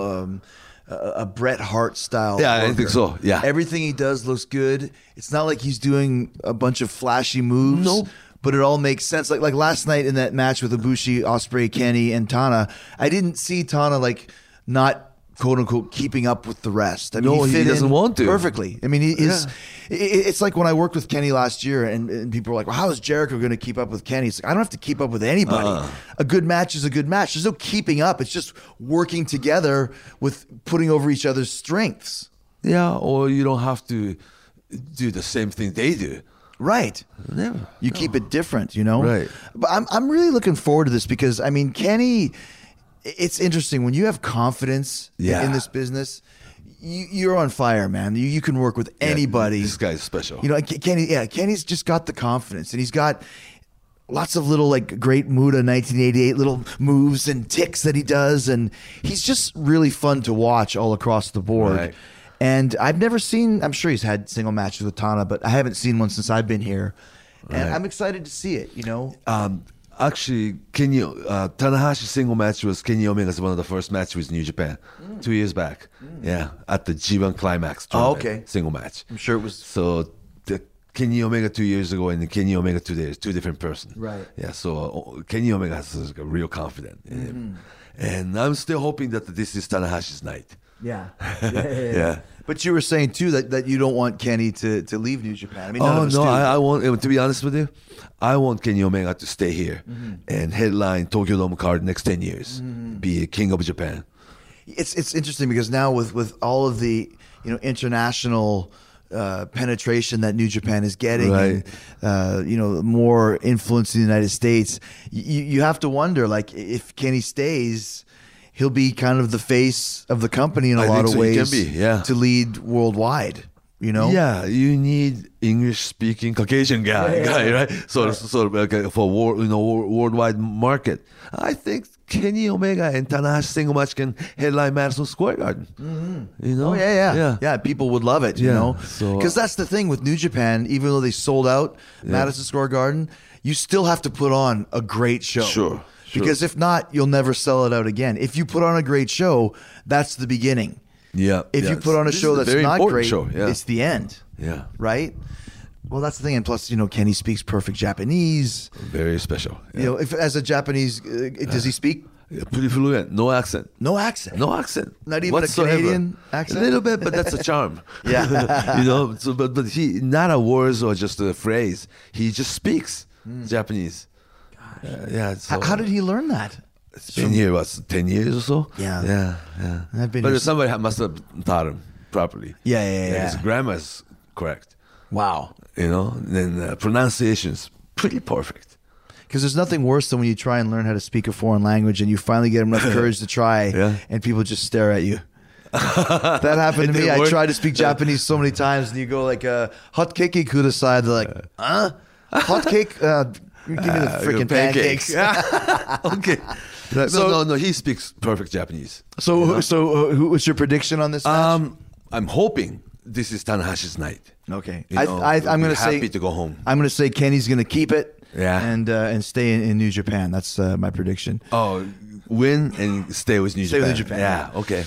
a Bret Hart style. Yeah, I worker. think so, yeah. Everything he does looks good. It's not like he's doing a bunch of flashy moves. Nope. But it all makes sense. Like last night in that match with Ibushi, Ospreay, Kenny, and Tana, I didn't see Tana not quote unquote keeping up with the rest. I mean, No, he fit doesn't in want to. perfectly. I mean, it's like when I worked with Kenny last year, and people were like, "Well, how is Jericho going to keep up with Kenny?" It's like, I don't have to keep up with anybody. A good match is a good match. There's no keeping up. It's just working together with putting over each other's strengths. Yeah, or you don't have to do the same thing they do. Right. Never. You keep it different, Right. But I'm really looking forward to this because, I mean, Kenny, it's interesting. When you have confidence Yeah. in this business, you're on fire, man. You can work with anybody. This guy's special. Kenny's just got the confidence, and he's got lots of little like great Muda 1988 little moves and ticks that he does, and he's just really fun to watch all across the board. Right. And I've never seen. I'm sure he's had single matches with Tana, but I haven't seen one since I've been here, and Right. I'm excited to see it. Actually, Tanahashi single match was Kenny Omega's one of the first matches with New Japan 2 years back. Yeah, at the G1 Climax tournament. okay. Single match. I'm sure it was. So the Kenny Omega 2 years ago and the Kenny Omega today is two different persons. Right. Yeah. So Kenny Omega has like, a real confidence in him, and I'm still hoping that this is Tanahashi's night. Yeah. Yeah. But you were saying too that you don't want Kenny to leave New Japan. I mean, none Oh of us no, do. I want to be honest with you, I want Kenny Omega to stay here and headline Tokyo Dome card next 10 years, be a king of Japan. It's interesting because now with all of the international penetration that New Japan is getting, Right. and, more influence in the United States, you have to wonder like if Kenny stays, he'll be kind of the face of the company in a I lot think of so. He ways can be, yeah. to lead worldwide. Yeah, you need English-speaking Caucasian guy, right? Sort of like for worldwide market. I think Kenny Omega and Tanahashi single match can headline Madison Square Garden. You know? Oh yeah. People would love it, Yeah, so- because that's the thing with New Japan. Even though they sold out Madison Square Garden, you still have to put on a great show. Sure. Because if not, you'll never sell it out again. If you put on a great show, that's the beginning. Yeah. If you put on a This show is that's very not important great, show, yeah. it's the end. Yeah. Right. Well, that's the thing, and plus, Kenny speaks perfect Japanese. Very special. Yeah. If as a Japanese, does he speak? Yeah, pretty fluent, no accent. No accent. No accent. Not even whatsoever. a Canadian accent? A little bit, but that's a charm. Yeah. So, but he, not a words or just a phrase. He just speaks Japanese. Yeah. So How did he learn that? It's been here, 10 years or so? Yeah. Yeah. I've been But here somebody must have taught him properly. Yeah. His grammar's correct. Wow. Then pronunciation's pretty perfect. Because there's nothing worse than when you try and learn how to speak a foreign language and you finally get enough courage to try, Yeah. and people just stare at you. That happened to me. didn't I work? tried to speak Japanese so many times, and you go like, "Hot cake kudasai." They're like, "Huh? Hot cake? Give me the freaking pancakes." Okay. No, he speaks perfect Japanese. So what's your prediction on this match? I'm hoping this is Tanahashi's night. Okay, You know, I'm we'll going be to say happy to go home. I'm going to say Kenny's going to keep it. Yeah. and stay in New Japan. That's my prediction. Oh, win and stay with New Stay Japan. with New Japan. Yeah, okay.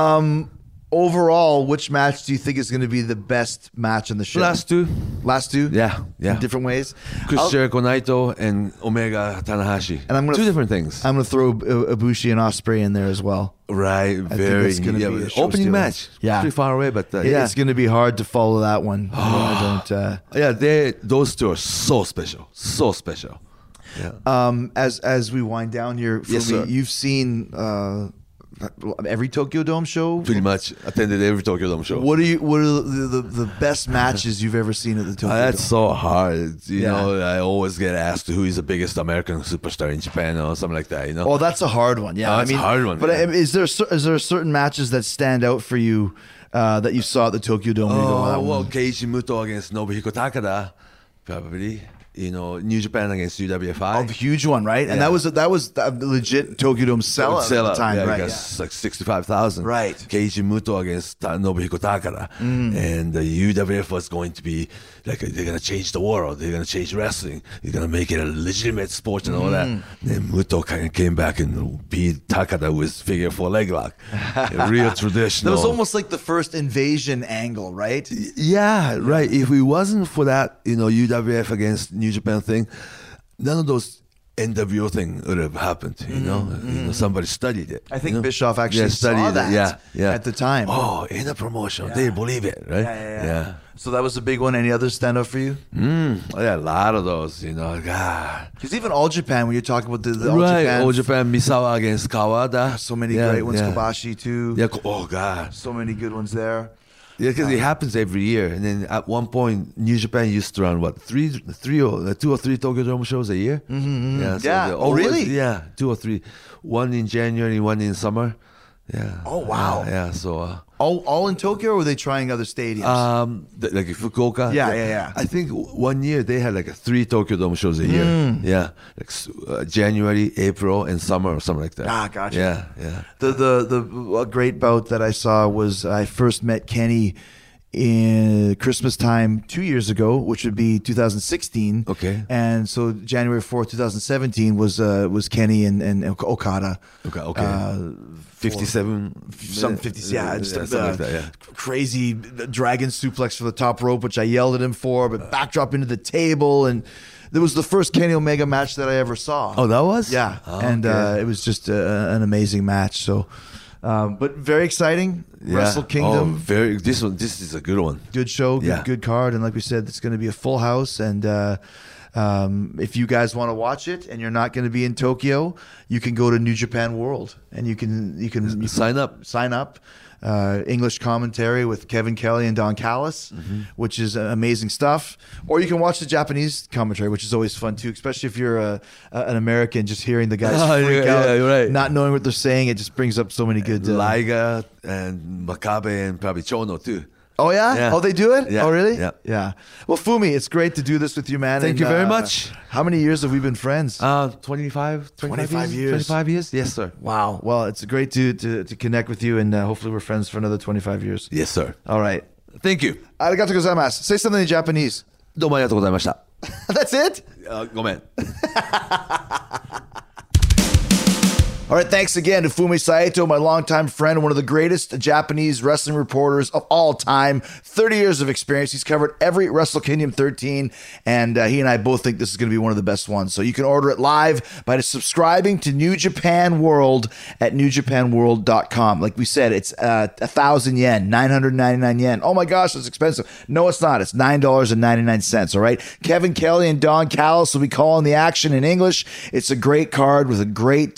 Overall, which match do you think is going to be the best match on the show? Last two. Last two? Yeah. In different ways? Chris Jericho Naito and Omega Tanahashi. And I'm gonna two different things. I'm going to throw Ibushi and Ospreay in there as well. Right, think very it's gonna be a show opening stealer. match. Yeah. Pretty far away, but yeah. It's going to be hard to follow that one. I don't. Yeah, those two are so special. So special. Yeah. As we wind down here, Yes, sir. you've seen every Tokyo Dome show. Pretty much attended every Tokyo Dome show. What are the best matches you've ever seen at the Tokyo That's Dome? so hard. You Yeah. know, I always get asked who is the biggest American superstar in Japan or something like that, you know? Oh, that's a hard one. Yeah, That's a hard one, But yeah. is there certain matches that stand out for you that you saw at the Tokyo Dome? And you go, that well, one- Keiji Muto against Nobuhiko Takada, probably. You know, New Japan against UWFI. a huge one, right? And Yeah. that was a legit Tokyo Dome sellout at the time, yeah, right? because like 65,000. Right. Keiji Muto against Nobuhiko Takada. And the UWF was going to be like, they're going to change the world. They're going to change wrestling. They're going to make it a legitimate sport and all that. Then Muto kind of came back and beat Takada with figure four leg lock. A real traditional. That was almost like the first invasion angle, right? Yeah, right. If it wasn't for that, UWF against New Japan thing, none of those NWO thing would have happened. You know, somebody studied it. I think you know? Bischoff actually studied saw it. that Yeah. at the time. Oh, in the promotion, they believe it, right? Yeah. So that was a big one. Any others stand out for you? Yeah, a lot of those. God. Because even All Japan, when you're talking about the All Right, Japan, All Japan, Misawa against Kawada. so many Yeah, great ones. yeah. Kobashi too. Yeah. Oh God. So many good ones there. Yeah, because it happens every year, and then at one point, New Japan used to run two or three Tokyo Dome shows a year. Mm-hmm. Yeah. Yeah. they're Oh, really? Yeah, 2 or 3. One in January, one in summer. Yeah. Oh, wow. Yeah. So All in Tokyo, or were they trying other stadiums? Like Fukuoka. Yeah. I think 1 year they had like 3 Tokyo Dome shows a year. Yeah, like January, April, and summer or something like that. Ah, gotcha. Yeah. The great bout that I saw was I first met Kenny in Christmas time 2 years ago, which would be 2016. Okay. And so January 4th, 2017 was Kenny and Okada. Okay. 57, Some 50, something like that. Yeah. Crazy dragon suplex for the top rope, which I yelled at him for, but backdrop into the table, and there was the first Kenny Omega match that I ever saw. Oh, that was? Yeah, Oh, and okay. it was just an amazing match. So, but very exciting. Yeah. Wrestle Kingdom, This is a good one. good show, Yeah. good card, and like we said, it's going to be a full house. And if you guys want to watch it, and you're not going to be in Tokyo, you can go to New Japan World, and you can Sign up. Sign up. English commentary with Kevin Kelly and Don Callis, which is amazing stuff. Or you can watch the Japanese commentary, which is always fun too, especially if you're an American. Just hearing the guys freak out, you're right. not knowing what they're saying, it just brings up so many good. Liga and Makabe and probably Chono too. Oh yeah? Yeah. Oh, they do it? Yeah. Oh really? Yeah. Well, Fumi, it's great to do this with you, man. Thank you very much. How many years have we been friends? 25 25 years. 25 years? Yes, sir. Wow. Well, it's great to connect with you, and hopefully we're friends for another 25 years. Yes, sir. All right. Thank you. Arigatou gozaimasu. Say something in Japanese. どうもありがとうございました。 That's it? ごめん。 All right, thanks again to Fumi Saito, my longtime friend and one of the greatest Japanese wrestling reporters of all time. 30 years of experience. He's covered every Wrestle Kingdom 13, and he and I both think this is going to be one of the best ones. So you can order it live by just subscribing to New Japan World at newjapanworld.com. Like we said, it's 1,000 yen, 999 yen. Oh my gosh, that's expensive. No, it's not. It's $9.99, all right? Kevin Kelly and Don Callis will be calling the action in English. It's a great card with a great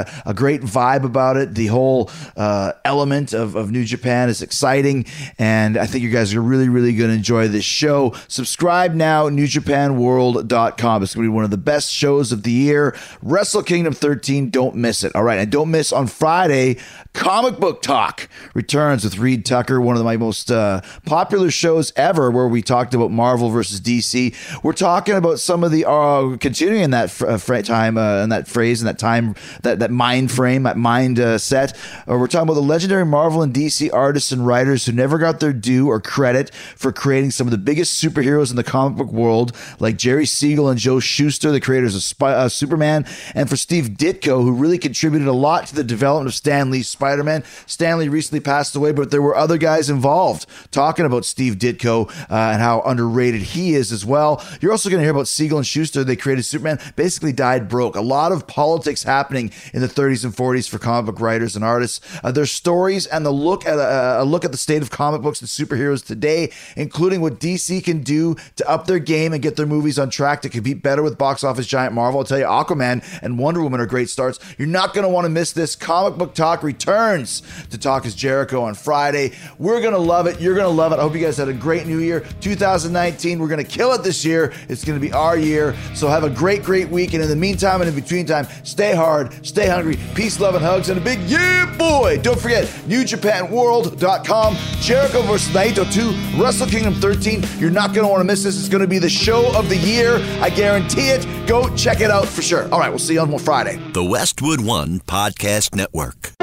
vibe about it. The whole element of New Japan is exciting, and I think you guys are really, really going to enjoy this show. Subscribe now, newjapanworld.com. It's going to be one of the best shows of the year. Wrestle Kingdom 13, don't miss it. All right, and don't miss on Friday, Comic Book Talk returns with Reed Tucker, one of my most popular shows ever, where we talked about Marvel versus DC. We're talking about some of the continuing in that time, in that phrase, in that time, that mind frame, that mind set. We're talking about the legendary Marvel and DC artists and writers who never got their due or credit for creating some of the biggest superheroes in the comic book world, like Jerry Siegel and Joe Shuster, the creators of Superman, and for Steve Ditko, who really contributed a lot to the development of Stan Lee's Spider-Man. Stan Lee recently passed away, but there were other guys involved talking about Steve Ditko and how underrated he is as well. You're also going to hear about Siegel and Shuster. They created Superman, basically died broke. A lot of politics happening in the 30s and 40s for comic book writers and artists. Their stories and a look at the state of comic books and superheroes today, including what DC can do to up their game and get their movies on track to compete better with box office giant Marvel. I'll tell you, Aquaman and Wonder Woman are great starts. You're not going to want to miss this. Comic Book Talk returns to Talk is Jericho on Friday. We're going to love it. You're going to love it. I hope you guys had a great new year. 2019, we're going to kill it this year. It's going to be our year. So have a great, great week. And in the meantime and in between time, stay hard, stay hungry, peace, love, and hugs, and a big yeah, boy. Don't forget, NewJapanWorld.com, Jericho vs. Naito 2, Wrestle Kingdom 13. You're not going to want to miss this. It's going to be the show of the year. I guarantee it. Go check it out for sure. All right, we'll see you on Friday. The Westwood One Podcast Network.